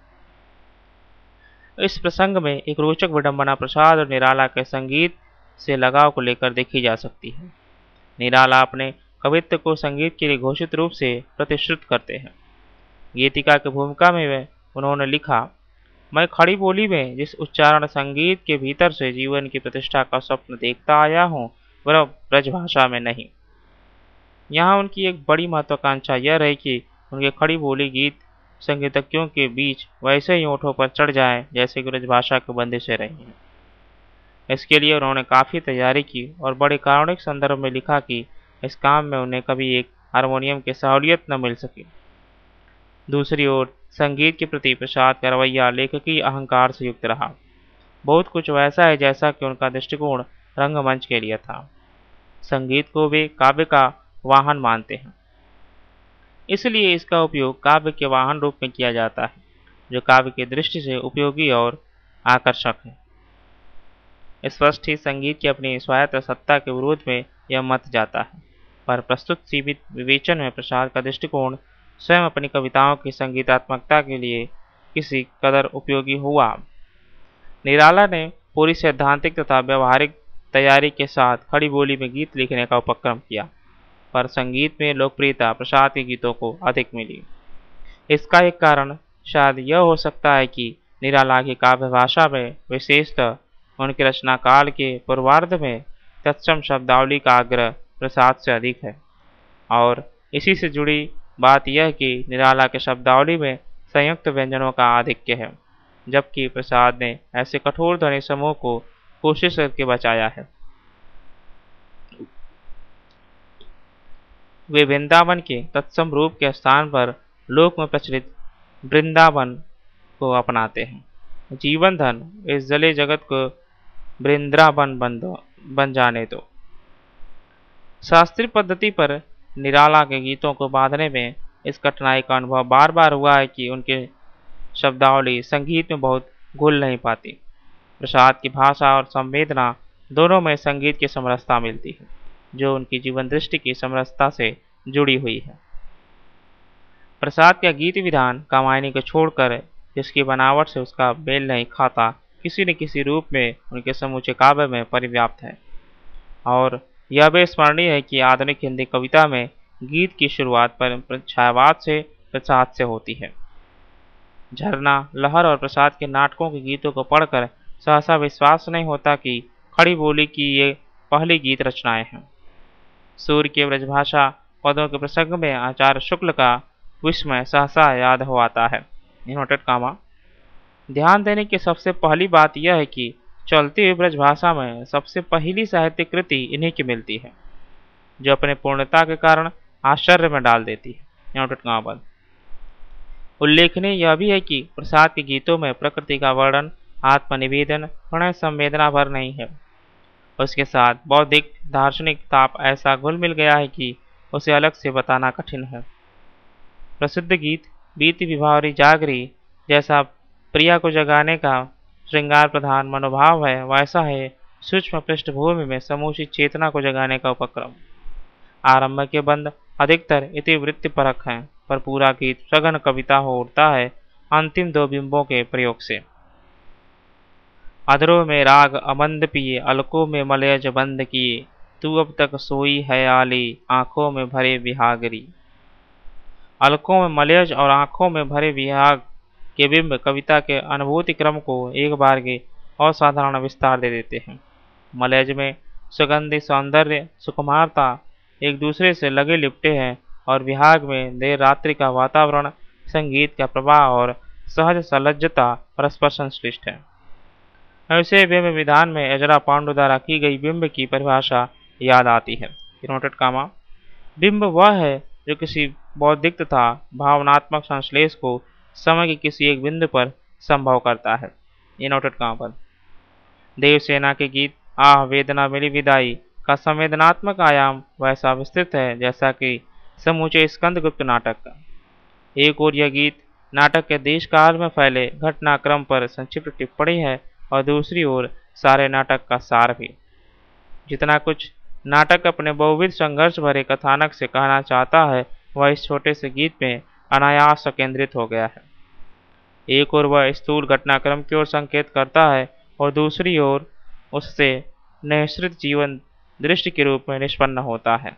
इस प्रसंग में एक रोचक विडंबना प्रसाद और निराला के संगीत से लगाव को लेकर देखी जा सकती है। निराला अपने कवित्व को संगीत के लिए घोषित रूप से प्रतिश्रुत करते हैं। गीतिका की भूमिका में वे उन्होंने लिखा, मैं खड़ी बोली में जिस उच्चारण संगीत के भीतर से जीवन की प्रतिष्ठा का स्वप्न देखता आया हूँ वह ब्रजभाषा में नहीं। यहाँ उनकी एक बड़ी महत्वाकांक्षा यह रही कि उनके खड़ी बोली गीत संगीतज्ञों के बीच वैसे ही ओठों पर चढ़ जाए जैसे कि ब्रजभाषा की बंदिशें रही हैं। इसके लिए उन्होंने काफ़ी तैयारी की और बड़े कारुणिक संदर्भ में लिखा कि इस काम में उन्हें कभी एक हारमोनियम की सहूलियत न मिल सकी। दूसरी ओर संगीत के प्रति प्रसाद का रवैया लेखकीय अहंकार से युक्त रहा। बहुत कुछ वैसा है जैसा कि उनका दृष्टिकोण रंगमंच के लिए था। संगीत को वे काव्य का वाहन मानते हैं, इसलिए इसका उपयोग काव्य के वाहन रूप में किया जाता है, जो काव्य की दृष्टि से उपयोगी और आकर्षक है। स्पष्ट ही संगीत की अपनी स्वायत्त सत्ता के विरोध में यह मत जाता है, पर प्रस्तुत सीमित विवेचन में प्रसाद का दृष्टिकोण स्वयं अपनी कविताओं की संगीतात्मकता के लिए किसी कदर उपयोगी हुआ। निराला ने पूरी सैद्धांतिक तथा व्यवहारिक तैयारी के साथ खड़ी बोली में गीत लिखने का उपक्रम किया, पर संगीत में लोकप्रियता प्रसाद के गीतों को अधिक मिली। इसका एक कारण शायद यह हो सकता है कि निराला की काव्य भाषा में विशेषतः उनके रचना काल के पूर्वार्ध में तत्सम शब्दावली का आग्रह प्रसाद से अधिक है, और इसी से जुड़ी बात यह कि निराला के शब्दावली में संयुक्त व्यंजनों का आधिक्य है, जबकि प्रसाद ने ऐसे कठोर ध्वनि समूह को कोशिश करके बचाया है। वे वृंदावन के तत्सम रूप के स्थान पर लोक में प्रचलित वृंदावन को अपनाते हैं। जीवन धन इस जले जगत को वृंदावन बन दो बन जाने दो। शास्त्रीय पद्धति पर निराला के गीतों को बांधने में इस कठिनाई का अनुभव बार बार हुआ है कि उनके शब्दावली संगीत में बहुत घुल नहीं पाती। प्रसाद की भाषा और संवेदना दोनों में संगीत की समरसता मिलती है, जो उनकी जीवन दृष्टि की समरसता से जुड़ी हुई है। प्रसाद का गीत विधान कामायनी को छोड़कर, जिसकी बनावट से उसका मेल नहीं खाता, किसी न किसी रूप में उनके समूचे काव्य में परिव्याप्त है। और यह भी स्मरणीय है कि आधुनिक हिंदी कविता में गीत की शुरुआत पर छायावाद से प्रसाद से होती है। झरना, लहर और प्रसाद के नाटकों के गीतों को पढ़कर सहसा विश्वास नहीं होता कि खड़ी बोली की ये पहली गीत रचनाएं हैं। सूर्य के ब्रजभाषा पदों के प्रसंग में आचार्य शुक्ल का विस्मय सहसा याद हो आता है। Inverted comma. ध्यान देने की सबसे पहली बात यह है कि चलती हुई ब्रजभाषा में सबसे पहली साहित्यिक कृति इन्हीं की मिलती है, जो अपने पूर्णता के कारण आश्चर्य में डाल देती है। इनवर्टेड कामा बंद। उल्लेखनीय यह भी है कि प्रसाद के गीतों में प्रकृति का वर्णन, आत्मनिवेदन, प्रणय संवेदना भर नहीं है। उसके साथ बौद्धिक दार्शनिक ताप ऐसा घुल मिल गया है कि उसे अलग से बताना कठिन है। प्रसिद्ध गीत बीती विभावरी जागरी जैसा प्रिया को जगाने का श्रृंगार प्रधान मनोभाव है, वैसा है सूक्ष्म पृष्ठभूमि में समूची चेतना को जगाने का उपक्रम। आरंभ के बंद अधिकतर इतिवृत्ति परक हैं, पर पूरा गीत सघन कविता हो उठता है अंतिम दो बिंबों के प्रयोग से। अधरों में राग अमंद पिए, अलकों में मलयज बंद किए, तू अब तक सोई है आली, आंखों में भरे विहागरी। अलकों में मलयज और आंखों में भरे विहाग के बिंब कविता के अनुभूति क्रम को एक बार के असाधारण विस्तार दे देते हैं। मलयज में सुगंधि सौंदर्य सुकुमारता एक दूसरे से लगे लिपटे हैं, और विहाग में देर रात्रि का वातावरण, संगीत का प्रवाह और सहज सलज्जता परस्पर संश्लिष्ट है। ऐसे बिंब विधान में अजरा पांडु द्वारा की गई बिंब की परिभाषा याद आती है। Noted comma. बिंब वह है जो किसी बौद्धिक तथा भावनात्मक संश्लेष को समय के किसी एक बिंदु पर संभव करता है। ये नोटेड कामा पर। देवसेना के गीत आह वेदना मिली विदाई का संवेदनात्मक आयाम वैसा विस्तृत है जैसा कि समूचे स्कंदगुप्त नाटक का। एक ओर यह गीत नाटक के देश काल में फैले घटनाक्रम पर संक्षिप्त टिप्पणी है और दूसरी ओर सारे नाटक का सार भी। जितना कुछ नाटक अपने बहुविध संघर्ष भरे कथानक से कहना चाहता है वह इस छोटे से गीत में अनायास केंद्रित हो गया है। एक ओर वह स्थूल घटनाक्रम की ओर संकेत करता है और दूसरी ओर उससे निःसृत जीवन दृष्टि के रूप में निष्पन्न होता है।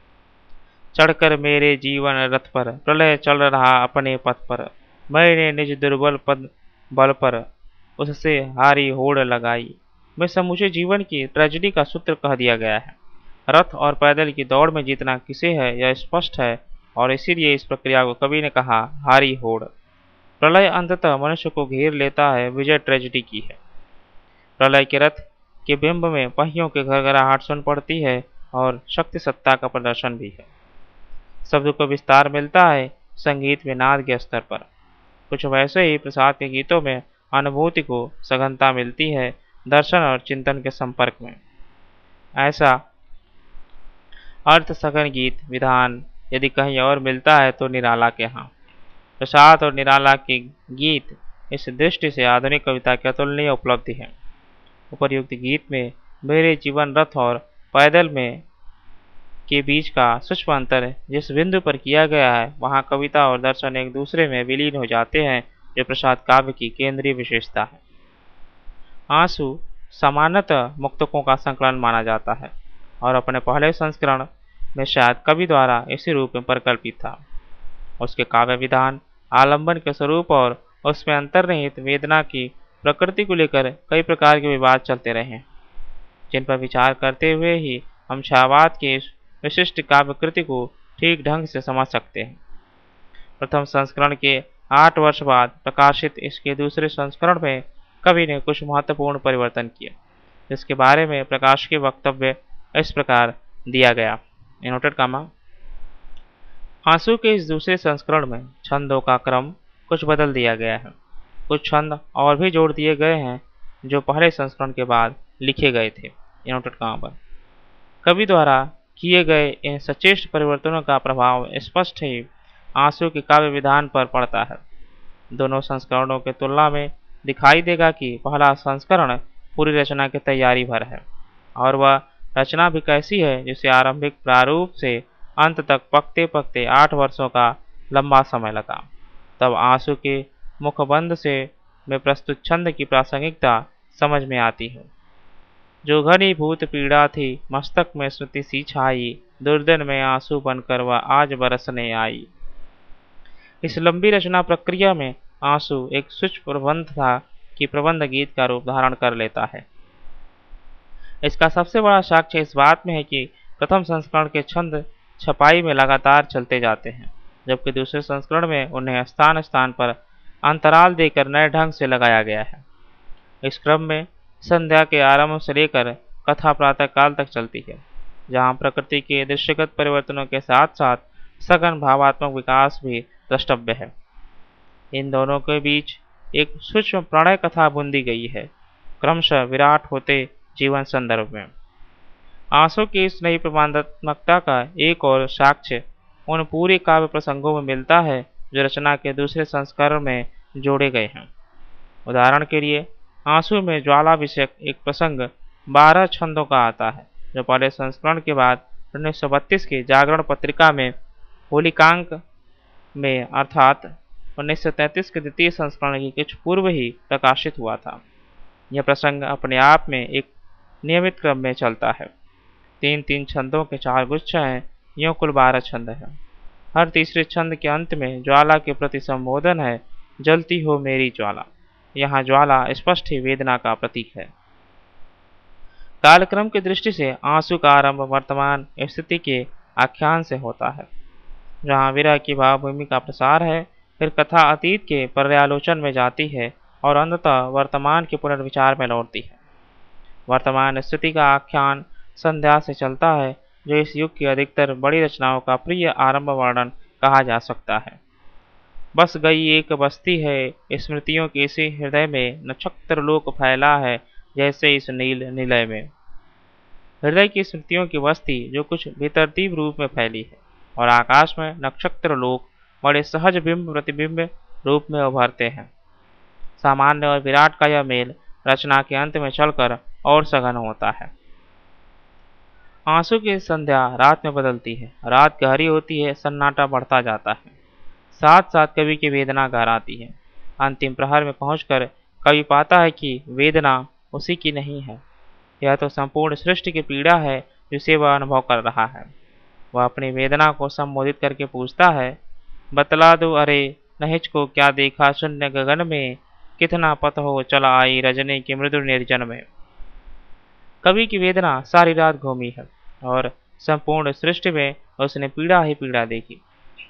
चढ़कर मेरे जीवन रथ पर प्रलय चल रहा अपने पथ पर, मैंने निज दुर्बल पद बल पर उससे हारी होड़ लगाई। में समूचे जीवन की ट्रेजेडी का सूत्र कह दिया गया है। रथ और पैदल की दौड़ में जीतना किसे है यह स्पष्ट है और इसीलिए इस प्रक्रिया को कवि ने कहा हारी होड़। प्रलय अंततः मनुष्य को घेर लेता है, विजय ट्रेजेडी की है। प्रलय के रथ के बिंब में पहियों के घरघराहट सुन पड़ती है और शक्ति सत्ता का प्रदर्शन भी है। शब्द को विस्तार मिलता है संगीत में नाद के स्तर पर। कुछ वैसे ही प्रसाद के गीतों में अनुभूति को सघनता मिलती है दर्शन और चिंतन के संपर्क में। ऐसा अर्थ सघन गीत विधान यदि कहीं और मिलता है तो निराला के यहाँ। प्रसाद और निराला के गीत इस दृष्टि से आधुनिक कविता की अतुलनीय उपलब्धि है। उपर्युक्त गीत में मेरे जीवन रथ और पैदल में के बीच का सूक्ष्म अंतर जिस बिंदु पर किया गया है वहाँ कविता और दर्शन एक दूसरे में विलीन हो जाते हैं, जो प्रसाद काव्य की केंद्रीय विशेषता है। आंसू सामान्यतः मुक्तकों का संकलन माना जाता है और अपने पहले संस्करण में शायद कवि द्वारा इसी रूप में परिकल्पित था। उसके काव्य विधान, आलंबन के स्वरूप और उसमें अंतर्निहित वेदना की प्रकृति को लेकर कई प्रकार के विवाद चलते रहे, जिन पर विचार करते हुए ही हम छायावाद की इस विशिष्ट काव्य कृति को ठीक ढंग से समझ सकते हैं। प्रथम संस्करण के आठ वर्ष बाद प्रकाशित इसके दूसरे संस्करण में कवि ने कुछ महत्वपूर्ण परिवर्तन किए, जिसके बारे में प्रकाशकीय वक्तव्य इस प्रकार दिया गया। इनोटेड कामा आंसू के इस दूसरे संस्करण में छंदों का क्रम कुछ बदल दिया गया है। कुछ छंद और भी जोड़ दिए गए हैं जो पहले संस्करण के बाद लिखे गए थे। इनोटेड कामा पर कवि द्वारा किए गए इन सचेष्ट परिवर्तनों का प्रभाव स्पष्ट ही आंसू के काव्य विधान पर पड़ता है। दोनों संस्करणों के तुलना में दिखाई देगा कि पहला संस्करण पूरी रचना की तैयारी भर है और वह रचना भी कैसी है जिसे आरंभिक प्रारूप से अंत तक पकते पकते आठ वर्षों का लंबा समय लगा। तब आंसू के मुखबंध से में प्रस्तुत छंद की प्रासंगिकता समझ में आती है। जो घनीभूत पीड़ा थी मस्तक में स्मृति सी छाई, दुर्दन में आंसू बनकर वह आज बरसने आई। इस लंबी रचना प्रक्रिया में आंसू एक सूक्ष्म प्रबंध था कि प्रबंध गीत का रूप धारण कर लेता है। इसका सबसे बड़ा साक्ष्य इस बात में है कि प्रथम संस्करण के छंद छपाई में लगातार चलते जाते हैं, जबकि दूसरे संस्करण में उन्हें स्थान स्थान पर अंतराल देकर नए ढंग से लगाया गया है। इस क्रम में संध्या के आरंभ से लेकर कथा प्रातः काल तक चलती है, जहाँ प्रकृति के दृश्यगत परिवर्तनों के साथ साथ सघन भावात्मक विकास भी द्रष्टव्य है। इन दोनों के बीच एक सूक्ष्म प्रणय कथा बुंदी गई है, क्रमशः विराट होते जीवन संदर्भ में। आंसू की इस नई प्रबंधात्मकता का एक और साक्ष्य उन पूरे काव्य प्रसंगों में मिलता है जो रचना के दूसरे संस्करण में जोड़े गए हैं। उदाहरण के लिए आंसू में ज्वाला विषयक एक प्रसंग बारह छंदों का आता है, जो पहले संस्करण के बाद उन्नीस सौ बत्तीस की जागरण पत्रिका में होलिकांक में अर्थात उन्नीस सौ तैंतीस के द्वितीय संस्करण की कुछ पूर्व ही प्रकाशित हुआ था। यह प्रसंग अपने आप में एक नियमित क्रम में चलता है। तीन तीन छंदों के चार गुच्छ हैं, यूँ कुल बारह छंद हैं। हर तीसरे छंद के अंत में ज्वाला के प्रति संबोधन है, जलती हो मेरी ज्वाला। यहाँ ज्वाला स्पष्ट ही वेदना का प्रतीक है। कालक्रम की दृष्टि से आंसू का आरंभ वर्तमान स्थिति के आख्यान से होता है, जहाँ विरह की भावभूमि का प्रसार है, फिर कथा अतीत के पर्यालोचन में जाती है और अंततः वर्तमान के पुनर्विचार में लौटती है। वर्तमान स्थिति का आख्यान संध्या से चलता है, जो इस युग की अधिकतर बड़ी रचनाओं का प्रिय आरंभ वर्णन कहा जा सकता है। बस गई एक बस्ती है, स्मृतियों के इसी हृदय में नक्षत्र लोक फैला है, जैसे इस नील निलय में। हृदय की स्मृतियों की बस्ती जो कुछ बेतरतीब रूप में फैली है, और आकाश में नक्षत्र लोक बड़े सहज बिंब प्रतिबिंब रूप में उभरते हैं। सामान्य और विराट का यह मेल रचना के अंत में चलकर और सघन होता है। आंसू की संध्या रात में बदलती है, रात गहरी होती है, सन्नाटा बढ़ता जाता है। साथ साथ कवि की वेदना गहराती है। अंतिम प्रहर में पहुंचकर कवि पाता है कि वेदना उसी की नहीं है, यह तो संपूर्ण सृष्टि की पीड़ा है जिसे वह अनुभव कर रहा है। वह अपनी वेदना को संबोधित करके पूछता है, बतला दो अरे नहिच को क्या देखा शून्य गगन में, कितना पथ हो चला आई रजनी की मृदु निर्जन में। कवि की वेदना सारी रात घूमी है और संपूर्ण सृष्टि में उसने पीड़ा ही पीड़ा देखी।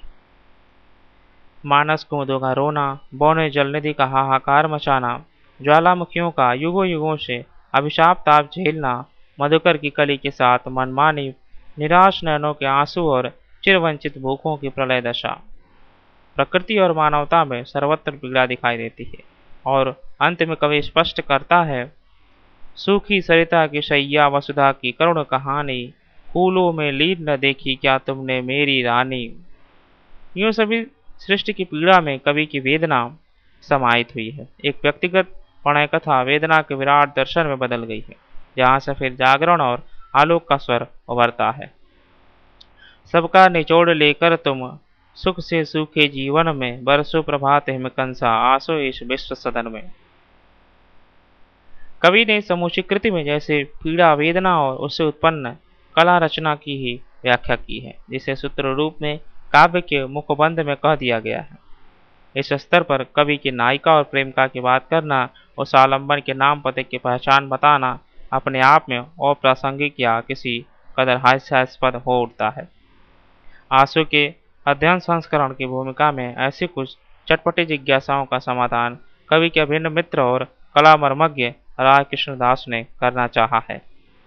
मानस कुमुदों का रोना, बौने जलनिधि का हाहाकार मचाना, ज्वालामुखियों का युगों युगों से अभिशाप ताप झेलना, मधुकर की कली के साथ मनमानी, निराश नयनों के आंसू और चिरवंचित भूखों की प्रलय दशा। प्रकृति और मानवता में सर्वत्र पीड़ा दिखाई देती है और अंत में कवि स्पष्ट करता है, सूखी सरिता की शैया वसुधा की करुण कहानी, फूलों में लीन न देखी क्या तुमने मेरी रानी। यूं सभी सृष्टि की पीड़ा में कवि की वेदना समाहित हुई है। एक व्यक्तिगत प्रणय कथा वेदना के विराट दर्शन में बदल गई है, जहाँ से फिर जागरण और आलोक का स्वर उभरता है। सबका निचोड़ लेकर तुम सुख से सूखे जीवन में, बरसो प्रभात हिमकंसा आसो इस विश्व सदन में। कवि ने समूची कृति में जैसे पीड़ा वेदना और उससे उत्पन्न कला रचना की ही व्याख्या की है, जिसे सूत्र रूप में काव्य के मुखबंध में कह दिया गया है। इस स्तर पर कवि की नायिका और प्रेमिका की बात करना, उस आलम्बन के नाम पते की पहचान बताना अपने आप में अप्रासंगिक या किसी कदर हास्यास्पद हो उठता है। आंसू के अध्ययन संस्करण की भूमिका में ऐसी कुछ चटपटी जिज्ञासाओं का समाधान कवि के अभिन्न मित्र और कला मर्मज्ञ राय कृष्णदास ने करना चाहा है।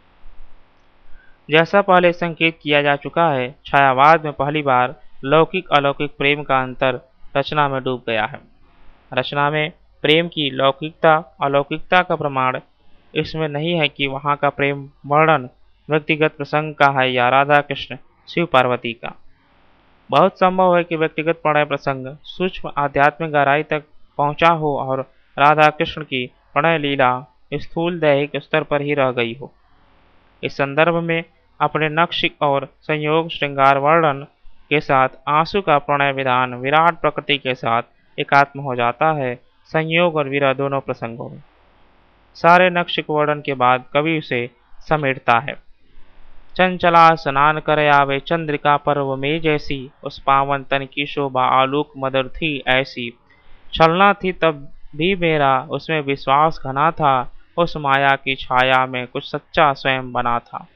जैसा पहले संकेत किया जा चुका है, छायावाद में पहली बार लौकिक अलौकिक प्रेम का अंतर रचना में डूब गया है। रचना में प्रेम की लौकिकता अलौकिकता का प्रमाण इसमें नहीं है कि वहाँ का प्रेम वर्णन व्यक्तिगत प्रसंग का है या राधा कृष्ण शिव पार्वती का। बहुत संभव है कि व्यक्तिगत प्रणय प्रसंग सूक्ष्म आध्यात्मिक गहराई तक पहुँचा हो और राधा कृष्ण की प्रणय लीला स्थूल दैहिक स्तर पर ही रह गई हो। इस संदर्भ में अपने नक्श और संयोग श्रृंगार वर्णन के साथ आंसू का प्रणय विधान विराट प्रकृति के साथ एकात्म हो जाता है, संयोग और विरह दोनों प्रसंगों में। सारे नक्श वर्णन के बाद कवि उसे समेटता है। चंचला स्नान कर आवे चंद्रिका पर्व में जैसी, उस पावन तन की शोभा आलोक मधुर थी ऐसी। छलना थी तब भी मेरा उसमें विश्वास घना था, उस माया की छाया में कुछ सच्चा स्वयं बना था।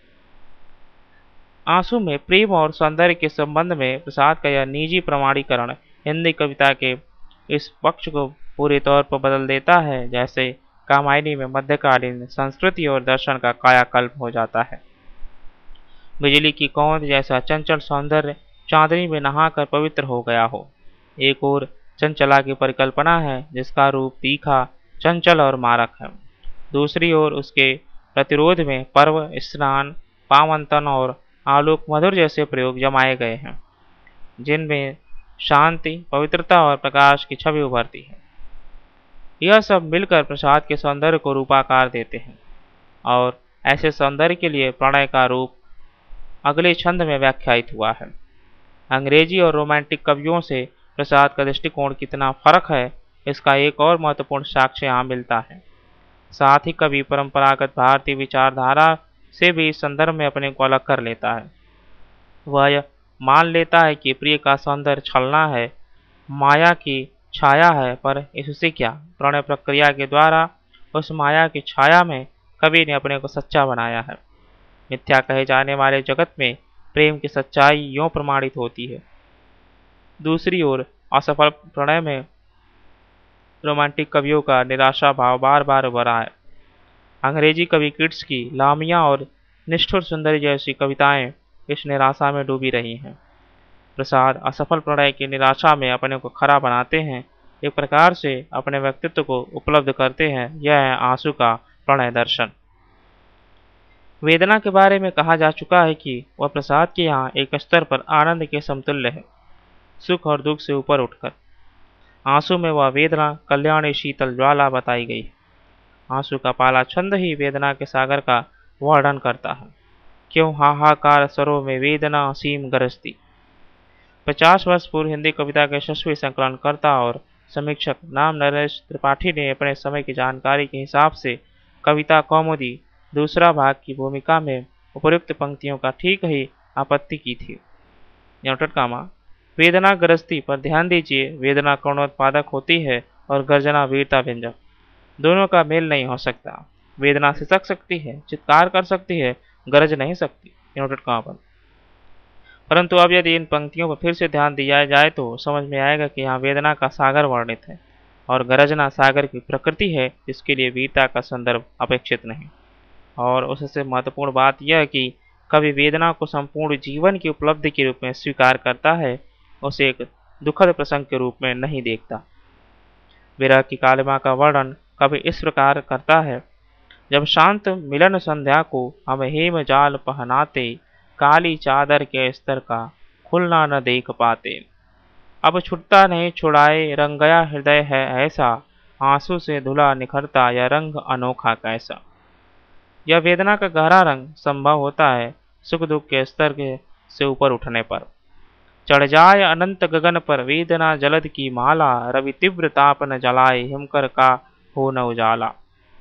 आंसू में प्रेम और सौंदर्य के संबंध में प्रसाद का यह निजी प्रमाणीकरण हिंदी कविता के इस पक्ष को पूरे तौर पर बदल देता है, जैसे कामायनी में मध्यकालीन संस्कृति और दर्शन का कायाकल्प हो जाता है। बिजली की कौंध जैसा चंचल सौंदर्य चांदनी में नहाकर पवित्र हो गया हो। एक और चंचला की परिकल्पना है जिसका रूप तीखा, चंचल और मारक है। दूसरी ओर उसके प्रतिरोध में पर्व, स्नान, पावन तन और आलोक मधुर जैसे प्रयोग जमाए गए हैं, जिनमें शांति, पवित्रता और प्रकाश की छवि उभरती है। यह सब मिलकर प्रसाद के सौंदर्य को रूपाकार देते हैं और ऐसे सौंदर्य के लिए प्रणय का रूप अगले छंद में व्याख्यायित हुआ है। अंग्रेजी और रोमांटिक कवियों से प्रसाद का दृष्टिकोण कितना फर्क है, इसका एक और महत्वपूर्ण साक्ष्य यहाँ मिलता है। साथ ही कवि परंपरागत भारतीय विचारधारा से भी इस संदर्भ में अपने को अलग कर लेता है। वह यह मान लेता है कि प्रिय का सौंदर्य छलना है, माया की छाया है, पर इससे क्या, प्रणय प्रक्रिया के द्वारा उस माया की छाया में कवि ने अपने को सच्चा बनाया है। मिथ्या कहे जाने वाले जगत में प्रेम की सच्चाई यूं प्रमाणित होती है। दूसरी ओर असफल प्रणय में रोमांटिक कवियों का निराशा भाव बार बार उभरा है। अंग्रेजी कवि किट्स की लामिया और निष्ठुर सुंदरी जैसी कविताएं इस निराशा में डूबी रही हैं। प्रसाद असफल प्रणय की निराशा में अपने को खरा बनाते हैं, एक प्रकार से अपने व्यक्तित्व को उपलब्ध करते हैं। यह है आंसू का प्रणय दर्शन। वेदना के बारे में कहा जा चुका है कि वह प्रसाद के यहाँ एक स्तर पर आनंद के समतुल्य है, सुख और दुख से ऊपर उठकर। आंसू में वह वेदना कल्याणी शीतल ज्वाला बताई गई है। आंसू का पाला छंद ही वेदना के सागर का वर्णन करता है। क्यों हाहाकार स्वरों में वेदना असीम गरजती। पचास वर्ष पूर्व हिंदी कविता के यशस्वी संकलनकर्ता और समीक्षक नाम नरेश त्रिपाठी ने अपने समय की जानकारी के हिसाब से कविता कौमुदी दूसरा भाग की भूमिका में उपयुक्त पंक्तियों का ठीक ही आपत्ति की थी। न्यूटन कामा वेदना गरजती पर ध्यान दीजिए, वेदना करुणोत्पादक होती है और गर्जना वीरता व्यंजक। दोनों का मेल नहीं हो सकता। वेदना सिसक सकती है, चित्कार कर सकती है, गरज नहीं सकती। Newton comma. परंतु अब यदि इन पंक्तियों पर फिर से ध्यान दिया जाए तो समझ में आएगा कि यहाँ वेदना का सागर वर्णित है और गरजना सागर की प्रकृति है, जिसके लिए वीरता का संदर्भ अपेक्षित नहीं। और उससे महत्वपूर्ण बात यह है कि कवि वेदना को संपूर्ण जीवन की उपलब्धि के रूप में स्वीकार करता है, उसे एक दुखद प्रसंग के रूप में नहीं देखता। विरह की कालिमा का वर्णन कवि इस प्रकार करता है। जब शांत मिलन संध्या को हम हेम जाल पहनाते, काली चादर के स्तर का खुलना न देख पाते। अब छुटता नहीं छुड़ाए, रंग गया हृदय है ऐसा, आंसू से धुला निखरता यह रंग अनोखा कैसा। यह वेदना का गहरा रंग संभव होता है सुख दुख के स्तर के से ऊपर उठने पर। चढ़ जाए अनंत गगन पर वेदना जलद की माला, रवि तीव्र ताप न जलाए हिमकर का हो न उजाला।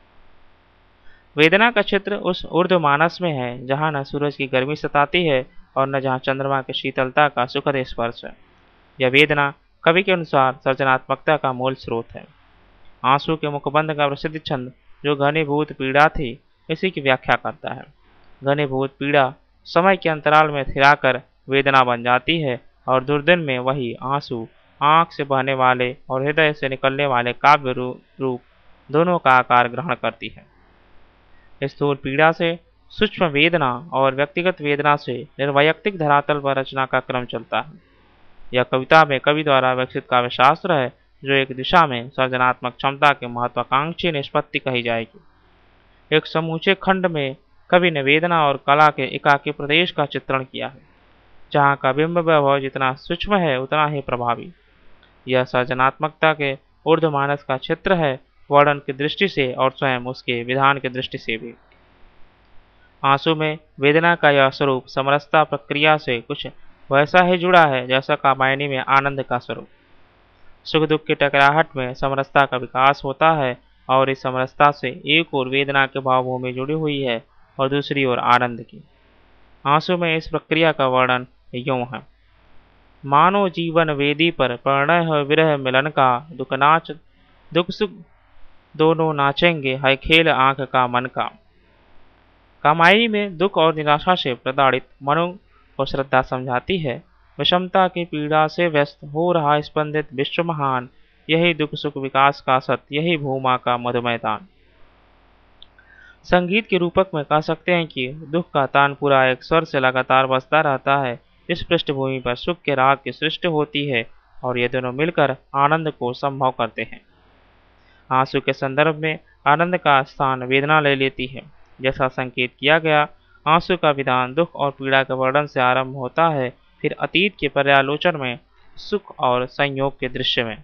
वेदना का क्षेत्र उस ऊर्ध्वमानस में है जहाँ न सूरज की गर्मी सताती है और न जहाँ चंद्रमा की शीतलता का सुखद स्पर्श है। यह वेदना कवि के अनुसार सृजनात्मकता का मूल स्रोत है। आंसू के मुखबंध का प्रसिद्ध छंद जो घनीभूत पीड़ा थी, इसी की व्याख्या करता है। घनीभूत पीड़ा समय के अंतराल में थिराकर वेदना बन जाती है और दुर्दिन में वही आंसू आंख से बहने वाले और हृदय से निकलने वाले काव्य रूप दोनों का आकार ग्रहण करती है। स्थूल पीड़ा से सूक्ष्म वेदना और व्यक्तिगत वेदना से निर्वैयक्तिक धरातल पर रचना का क्रम चलता है। यह कविता में कवि द्वारा विकसित काव्यशास्त्र है, जो एक दिशा में सृजनात्मक क्षमता के महत्वाकांक्षी निष्पत्ति कही जाएगी। एक समूचे खंड में कवि ने वेदना और कला के एकाकी प्रदेश का चित्रण किया है, जहाँ का बिंब वैभव जितना सूक्ष्म है उतना ही प्रभावी। यह सृजनात्मकता के ऊर्ध्वमानस का क्षेत्र है, वर्णन की दृष्टि से और स्वयं उसके विधान की दृष्टि से भी। आंसू में वेदना का यह स्वरूप समरसता प्रक्रिया से कुछ वैसा ही जुड़ा है जैसा कामायनी में आनंद का स्वरूप। सुख दुख की टकराहट में समरसता का विकास होता है और इस समरसता से एक ओर वेदना के भावभूमि जुड़ी हुई है और दूसरी ओर आनंद की। आंसू में इस प्रक्रिया का वर्णन यूं है। मानो जीवन वेदी पर प्रणय है विरह मिलन का, दुख नाच दुख सुख दोनों नाचेंगे है खेल आंख का मन का। कामायनी में दुख और निराशा से प्रताड़ित मनु को श्रद्धा समझाती है। विषमता की पीड़ा से व्यस्त हो रहा स्पंदित विश्व महान, यही दुख सुख विकास का सत्य, यही भूमा का मधुमैदान। संगीत के रूपक में कह सकते हैं कि दुख का तानपुरा एक स्वर से लगातार बजता रहता है, इस पृष्ठभूमि पर सुख के राग की सृष्टि होती है और ये दोनों मिलकर आनंद को संभव करते हैं। आंसू के संदर्भ में आनंद का स्थान वेदना ले लेती है। जैसा संकेत किया गया, आंसू का विधान दुख और पीड़ा के वर्णन से आरंभ होता है, फिर अतीत के पर्यालोचन में, सुख और संयोग के दृश्य में।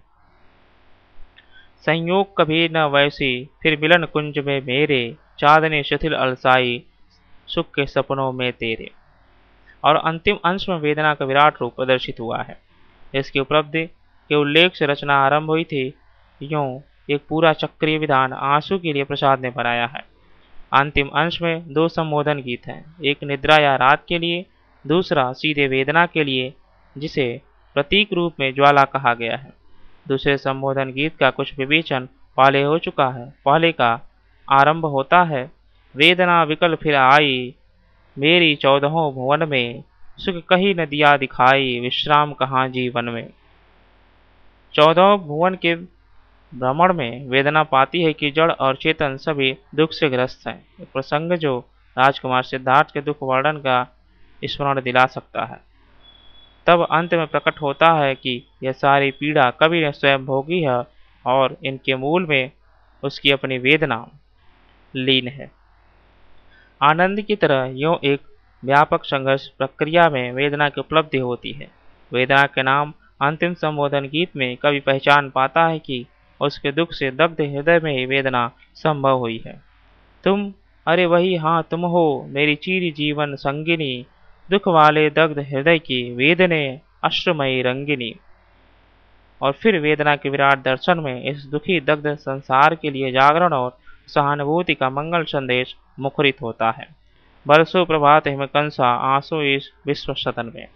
संयोग कभी न वैसी फिर मिलन कुंज में मेरे, चांदनी शिथिल अलसाई सुख के सपनों में तेरे। और अंतिम अंश में वेदना का विराट रूप प्रदर्शित हुआ है। इसकी उपलब्धि के उल्लेख से रचना आरंभ हुई थी। यूं एक पूरा चक्रीय विधान आंसू के लिए प्रसाद ने बनाया है। अंतिम अंश में दो संबोधन गीत हैं, एक निद्रा या रात के लिए, दूसरा सीधे वेदना के लिए, जिसे प्रतीक रूप में ज्वाला कहा गया है। दूसरे संबोधन गीत का कुछ विवेचन पहले हो चुका है। पहले का आरंभ होता है, वेदना विकल फिर आई मेरी चौदहों भुवन में, सुख कहीं न दिया दिखाई विश्राम कहाँ जीवन में। चौदह भुवन के भ्रमण में वेदना पाती है कि जड़ और चेतन सभी दुख से ग्रस्त हैं। एक प्रसंग जो राजकुमार सिद्धार्थ के दुख वर्णन का स्मरण दिला सकता है। तब अंत में प्रकट होता है कि यह सारी पीड़ा कवि ने स्वयं भोगी है और इनके मूल में उसकी अपनी वेदना लीन है। आनंद की तरह यूं एक व्यापक संघर्ष प्रक्रिया में वेदना की उपलब्धि होती है। वेदना के नाम अंतिम संबोधन गीत में कवि पहचान पाता है कि उसके दुख से दग्ध हृदय में ही वेदना संभव हुई है। तुम, अरे वही हाँ तुम हो, मेरी चीर जीवन संगिनी, दुख वाले दग्ध हृदय की वेदने अश्रुमयी रंगिनी। और फिर वेदना के विराट दर्शन में इस दुखी दग्ध संसार के लिए जागरण और सहानुभूति का मंगल संदेश मुखरित होता है। बरसों प्रभात हिमकंसा आंसू इस विश्व सदन में।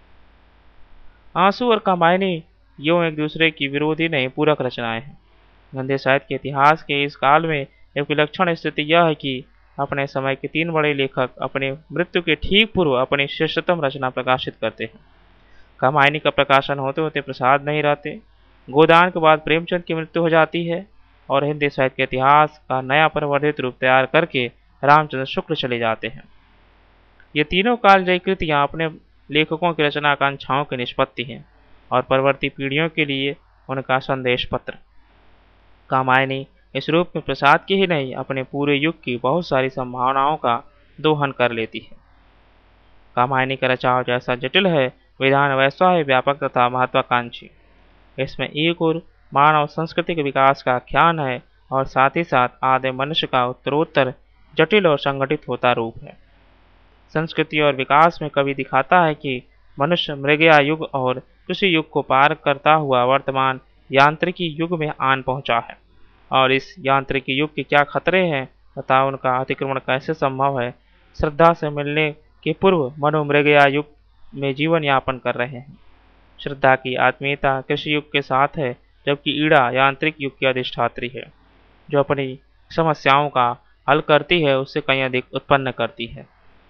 आंसू और कामायनी यूं एक दूसरे की विरोधी नहीं, पूरक रचनाएं हैं। गंधे साहित्य के इतिहास के इस काल में एक विलक्षण स्थिति यह है कि अपने समय के तीन बड़े लेखक अपने मृत्यु के ठीक पूर्व अपनी श्रेष्ठतम रचना प्रकाशित करते हैं। कामायनी का प्रकाशन होते होते प्रसाद नहीं रहते। गोदान के बाद प्रेमचंद की मृत्यु हो जाती है और हिंदी साहित्य के इतिहास का नया परिवर्धित रूप तैयार करके रामचंद्र शुक्ल चले जाते हैं। ये तीनों कालजयी कृतियां अपने लेखकों की रचना आकांक्षाओं की निष्पत्ति हैं और परवर्ती पीढ़ियों के लिए उनका संदेश पत्र। कामायनी इस रूप में प्रसाद की ही नहीं, अपने पूरे युग की बहुत सारी संभावनाओं का दोहन कर लेती है। कामायनी का रचाव जैसा जटिल है, विधान वैसा ही व्यापक तथा महत्वाकांक्षी। इसमें एक और मानव संस्कृति के विकास का आख्यान है और साथ ही साथ आदि मनुष्य का उत्तरोत्तर जटिल और संगठित होता रूप है। संस्कृति और विकास में कवि दिखाता है कि मनुष्य मृगया युग और कृषि युग को पार करता हुआ वर्तमान यांत्रिकी युग में आन पहुंचा है और इस यांत्रिकी युग के क्या खतरे हैं तथा उनका अतिक्रमण कैसे संभव है। श्रद्धा से मिलने के पूर्व मनोमृगया युग में जीवन यापन कर रहे हैं। श्रद्धा की आत्मीयता कृषि युग के साथ है, जबकि ईड़ा यांत्रिक युग की अधिष्ठात्री है, जो अपनी समस्याओं का हल करती है उससे कहीं अधिक उत्पन्न करती है।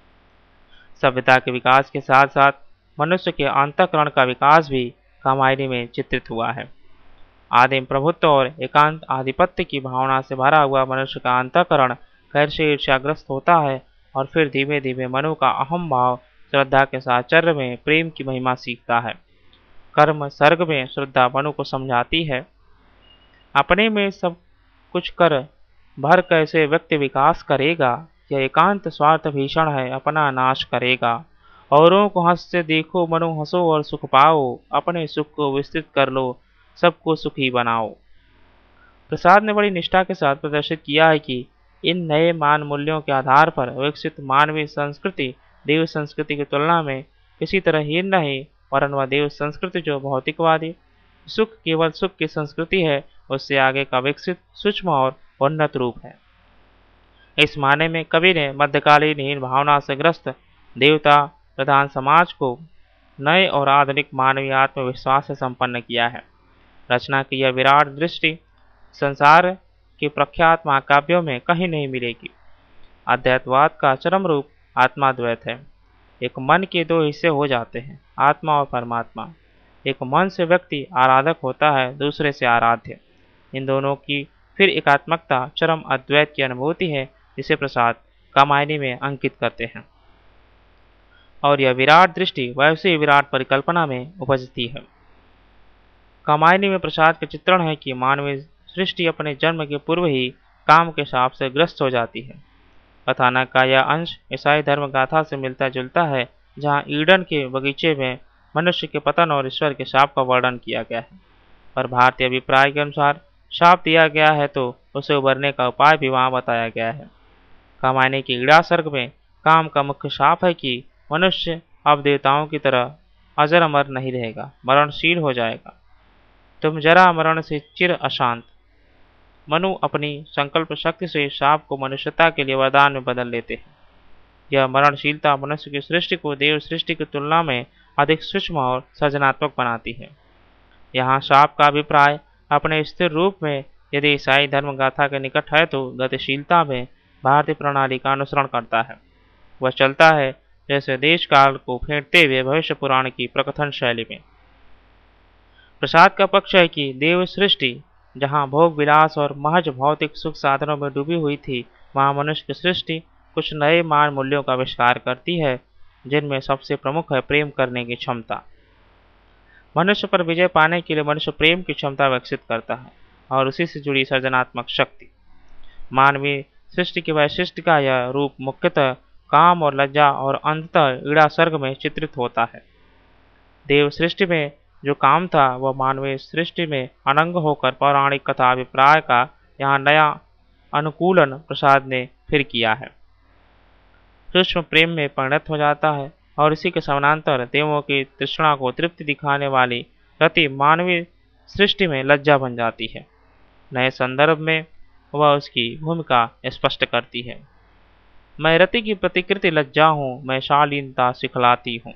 सभ्यता के विकास के साथ साथ मनुष्य के अंतःकरण का विकास भी कामायनी में चित्रित हुआ है। आदिम प्रभुत्व और एकांत आधिपत्य की भावना से भरा हुआ मनुष्य का अंतःकरण कैसे ईर्ष्याग्रस्त होता है और फिर धीमे धीमे मनु का अहम भाव श्रद्धा के साहचर्य में प्रेम की महिमा सीखता है। कर्म सर्ग में श्रद्धा मनु को समझाती है, अपने में सब कुछ कर भर कैसे व्यक्ति विकास करेगा, यह एकांत स्वार्थ भीषण है, अपना नाश करेगा। औरों को हंसते देखो मनु हंसो और सुख पाओ, अपने सुख को विस्तृत कर लो, सबको सुखी बनाओ। प्रसाद ने बड़ी निष्ठा के साथ प्रदर्शित किया है कि इन नए मान मूल्यों के आधार पर विकसित मानवीय संस्कृति देव संस्कृति की तुलना में किसी तरह हीन नहीं, वरन वह देव संस्कृति जो भौतिकवादी सुख केवल सुख की संस्कृति है, उससे आगे का विकसित सूक्ष्म और उन्नत रूप है। इस माने में कवि ने मध्यकालीन हीन भावना से ग्रस्त देवता प्रधान समाज को नए और आधुनिक मानवीय आत्मविश्वास से संपन्न किया है। रचना की यह विराट दृष्टि संसार के प्रख्यात महाकाव्यों में कहीं नहीं मिलेगी। अद्वैतवाद का चरम रूप आत्माद्वैत है। एक मन के दो हिस्से हो जाते हैं, आत्मा और परमात्मा। एक मन से व्यक्ति आराधक होता है, दूसरे से आराध्य। इन दोनों की फिर एकात्मकता चरम अद्वैत की अनुभूति है, जिसे प्रसाद कामायनी में अंकित करते हैं। और यह विराट दृष्टि वैसे विराट परिकल्पना में उपजती है। कामायनी में प्रसाद का चित्रण है कि मानवीय सृष्टि अपने जन्म के पूर्व ही काम के शाप से ग्रस्त हो जाती है। कथानक का यह अंश ईसाई धर्म गाथा से मिलता जुलता है, जहाँ ईडन के बगीचे में मनुष्य के पतन और ईश्वर के शाप का वर्णन किया गया है। पर भारतीय अभिप्राय के अनुसार शाप दिया गया है तो उसे उबरने का उपाय भी वहाँ बताया गया है। कामायनी की ईड़ा सर्ग में काम का मुख्य शाप है कि मनुष्य अब देवताओं की तरह अजर अमर नहीं रहेगा, मरणशील हो जाएगा। तुम जरा मरण से चिर अशांत। मनु अपनी संकल्प शक्ति से शाप को मनुष्यता के लिए वरदान में बदल लेते हैं। यह मरणशीलता मनुष्य की सृष्टि को देव सृष्टि की तुलना में अधिक सूक्ष्म और सृजनात्मक बनाती है। यहाँ शाप का अभिप्राय अपने स्थिर रूप में यदि ईसाई धर्म गाथा के निकट है तो गतिशीलता में भारतीय प्रणाली का अनुसरण करता है। वह चलता है जैसे देश काल को फेंटते हुए भविष्य पुराण की प्रकथन शैली में। प्रसाद का पक्ष है कि देव सृष्टि जहाँ भोग विलास और महज भौतिक सुख साधनों में डूबी हुई थी, वहाँ मनुष्य की सृष्टि कुछ नए मान मूल्यों का आविष्कार करती है, जिनमें सबसे प्रमुख है प्रेम करने की क्षमता। मनुष्य पर विजय पाने के लिए मनुष्य प्रेम की क्षमता विकसित करता है और उसी से जुड़ी सृजनात्मक शक्ति। मानवीय सृष्टि की वैशिष्ट का यह रूप मुख्यतः काम और लज्जा और अंततः ईड़ा सर्ग में चित्रित होता है। देव सृष्टि में जो काम था वह मानवीय सृष्टि में अनंग होकर पौराणिक कथा अभिप्राय का यहाँ नया अनुकूलन प्रसाद ने फिर किया है। सूक्ष्म प्रेम में परिणत हो जाता है और इसी के समानांतर देवों की तृष्णा को तृप्ति दिखाने वाली रति मानवीय सृष्टि में लज्जा बन जाती है। नए संदर्भ में वह उसकी भूमिका स्पष्ट करती है। मैं रति की प्रतिकृति लज्जा हूँ, मैं शालीनता सिखलाती हूँ।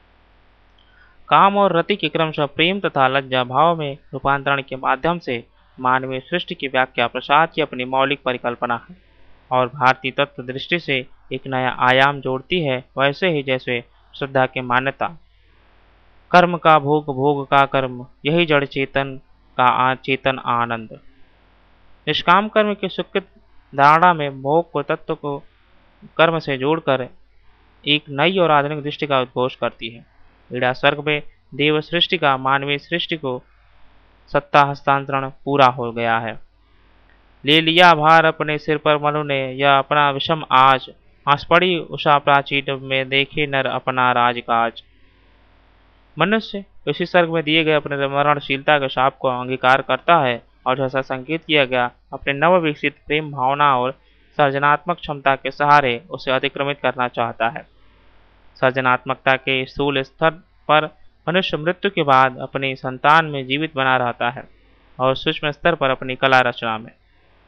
काम और रति के क्रमशः प्रेम तथा लज्जा भाव में रूपांतरण के माध्यम से मानवीय सृष्टि की व्याख्या प्रसाद की अपनी मौलिक परिकल्पना है और भारतीय तत्व दृष्टि से एक नया आयाम जोड़ती है, वैसे ही जैसे श्रद्धा की मान्यता कर्म का भोग, भोग का कर्म, यही जड़ चेतन का चेतन आनंद। निष्काम कर्म की स्वीकृत धारणा में भोग को तत्व को कर्म से जोड़कर एक नई और आधुनिक दृष्टि का उद्घोष करती है। ईड़ा सर्ग में देव सृष्टि का मानवीय सृष्टि को सत्ता हस्तांतरण पूरा हो गया है। ले लिया भार अपने सिर पर मनु ने, यह अपना विषम आज, आस पड़ी उषा प्राचीन में देखे नर अपना राजकाज। मनुष्य इसी सर्ग में दिए गए अपने मरणशीलता के शाप को अंगीकार करता है और जैसा संकेत किया गया अपने नव विकसित प्रेम भावना और सर्जनात्मक क्षमता के सहारे उसे अतिक्रमित करना चाहता है। सर्जनात्मकता के स्थूल स्तर पर मनुष्य मृत्यु के बाद अपनी संतान में जीवित बना रहता है और सूक्ष्म स्तर पर अपनी कला रचना में।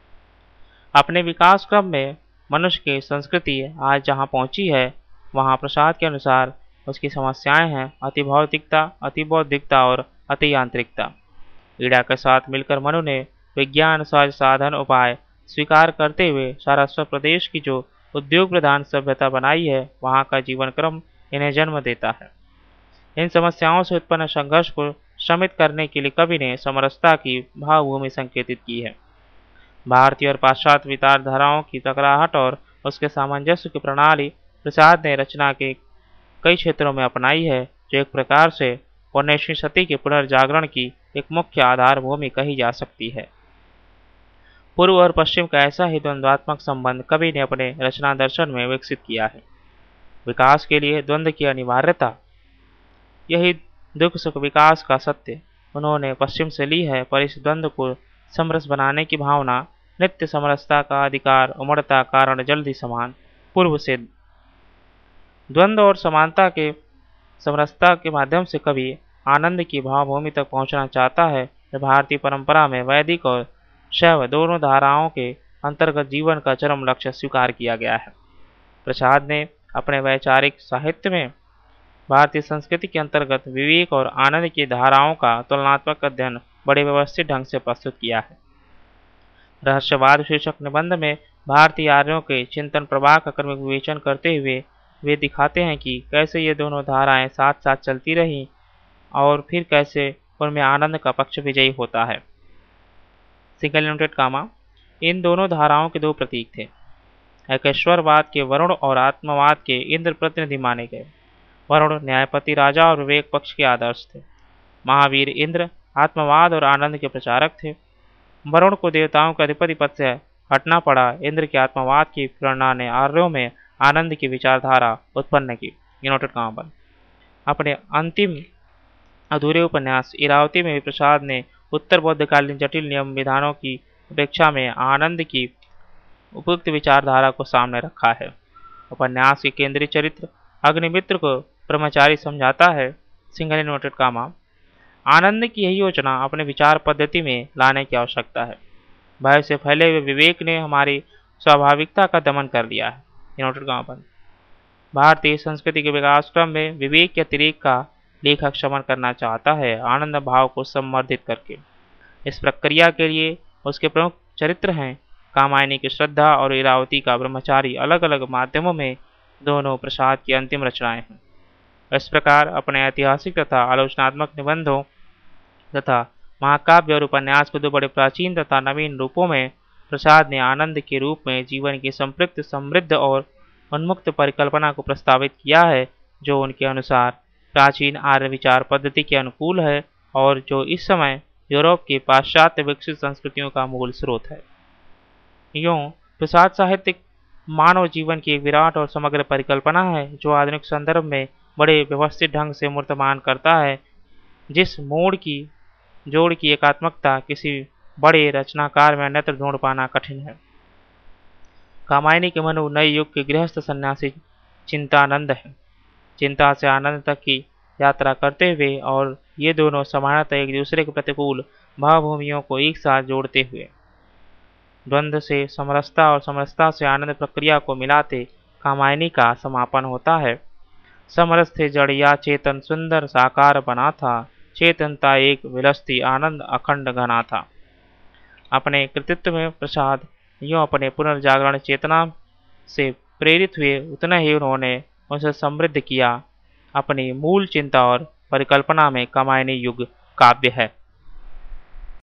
अपने विकास क्रम में मनुष्य की संस्कृति आज जहाँ पहुँची है वहाँ प्रसाद के अनुसार उसकी समस्याएं हैं अति भौतिकता, अति बौद्धिकता और अति यांत्रिकता। ईड़ा के साथ मिलकर मनु ने विज्ञान सहज साधन उपाय स्वीकार करते हुए सारस्वत प्रदेश की जो उद्योग प्रधान सभ्यता बनाई है वहाँ का जीवन क्रम इन्हें जन्म देता है। इन समस्याओं से उत्पन्न संघर्ष को शमित करने के लिए कवि ने समरसता की भावभूमि संकेतित की है। भारतीय और पाश्चात्य विचारधाराओं की टकराहट और उसके सामंजस्य की प्रणाली प्रसाद ने रचना के कई क्षेत्रों में अपनाई है, जो एक प्रकार से उन्नीसवीं सदी के पुनर्जागरण की एक मुख्य आधार भूमि कही जा सकती है। पूर्व और पश्चिम का ऐसा ही द्वंद्वात्मक संबंध कवि ने अपने रचना दर्शन में विकसित किया है। विकास के लिए द्वंद्व की अनिवार्यता, यही दुख सुख विकास का सत्य उन्होंने पश्चिम से ली है, पर इस द्वंद्व को समरस बनाने की भावना, नित्य समरसता का अधिकार, उमड़ता कारण जल्दी समान, पूर्व से द्वंद्व और समानता के समरसता के माध्यम से कवि आनंद की भावभूमि तक पहुंचना चाहता है, जो भारतीय परंपरा में वैदिक और शैव दोनों धाराओं के अंतर्गत जीवन का चरम लक्ष्य स्वीकार किया गया है। प्रसाद ने अपने वैचारिक साहित्य में भारतीय संस्कृति के अंतर्गत विवेक और आनंद की धाराओं का तुलनात्मक अध्ययन बड़े व्यवस्थित ढंग से प्रस्तुत किया है। रहस्यवाद शीर्षक निबंध में भारतीय आर्यों के चिंतन प्रवाह का क्रमिक विवेचन करते हुए वे दिखाते हैं कि कैसे ये दोनों धाराएं साथ साथ चलती रहीं और फिर कैसे उनमें आनंद का पक्ष विजयी होता है। सिंगल यूनिटेड कामा इन दोनों धाराओं के दो प्रतीक थे। एकेश्वरवाद के वरुण और आत्मवाद के इंद्र प्रतिनिधि माने गए। वरुण न्यायपति राजा और विवेक पक्ष के आदर्श थे। महावीर इंद्र आत्मवाद और आनंद के प्रचारक थे। वरुण को देवताओं के अधिपति पद से हटना पड़ा। इंद्र के आत्मवाद की प्रेरणा ने आर्यों में आनंद की विचारधारा उत्पन्न की। यूनाइटेड कामा अपने अंतिम अधूरे उपन्यास इरावती में प्रसाद ने उत्तर बौद्धकालीन जटिल नियम विधानों की अपेक्षा में आनंद की उपयुक्त विचारधारा को सामने रखा है। उपन्यास के केंद्रीय चरित्र अग्निमित्र को ब्रह्मचारी समझाता है। सिंगल इन्वर्टेड कामा आनंद की यही योजना अपने विचार पद्धति में लाने की आवश्यकता है। भय से फैले हुए विवेक ने हमारी स्वाभाविकता का दमन कर लिया है। इन्वर्टेड कामा भारतीय संस्कृति के विकास क्रम में विवेक के अतिरेक का लेखक शमन करना चाहता है, आनंद भाव को संवर्धित करके। इस प्रक्रिया के लिए उसके प्रमुख चरित्र हैं कामायनी की श्रद्धा और इरावती का ब्रह्मचारी। अलग अलग माध्यमों में दोनों प्रसाद की अंतिम रचनाएं हैं। इस प्रकार अपने ऐतिहासिक तथा आलोचनात्मक निबंधों तथा महाकाव्य और उपन्यास के दो बड़े प्राचीन तथा नवीन रूपों में प्रसाद ने आनंद के रूप में जीवन की संपृक्त, समृद्ध और उन्मुक्त परिकल्पना को प्रस्तावित किया है, जो उनके अनुसार प्राचीन आर्य विचार पद्धति के अनुकूल है और जो इस समय यूरोप की पाश्चात्य विकसित संस्कृतियों का मूल स्रोत है। यूँ प्रसाद साहित्य मानव जीवन की एक विराट और समग्र परिकल्पना है जो आधुनिक संदर्भ में बड़े व्यवस्थित ढंग से मूर्तमान करता है। जिस मोड़ की जोड़ की एकात्मकता किसी बड़े रचनाकार में अन्यत्र ढूंढ पाना कठिन है। कामायनी के मनु नए युग के गृहस्थ सन्यासी चिंतानंद है। चिंता से आनंद तक की यात्रा करते हुए और ये दोनों समानतः एक दूसरे के प्रतिकूल भावभूमियों को एक साथ जोड़ते हुए द्वंद्व से समरसता और समरसता से आनंद प्रक्रिया को मिलाते कामायनी का समापन होता है। समरस थे जड़ या चेतन सुंदर साकार बना था, चेतनता एक विलसती आनंद अखंड घना था। अपने कृतित्व में प्रसाद यूं अपने पुनर्जागरण चेतना से प्रेरित हुए, उतना ही उन्होंने उसे समृद्ध किया। अपनी मूल चिंता और परिकल्पना में कामायनी युग काव्य है।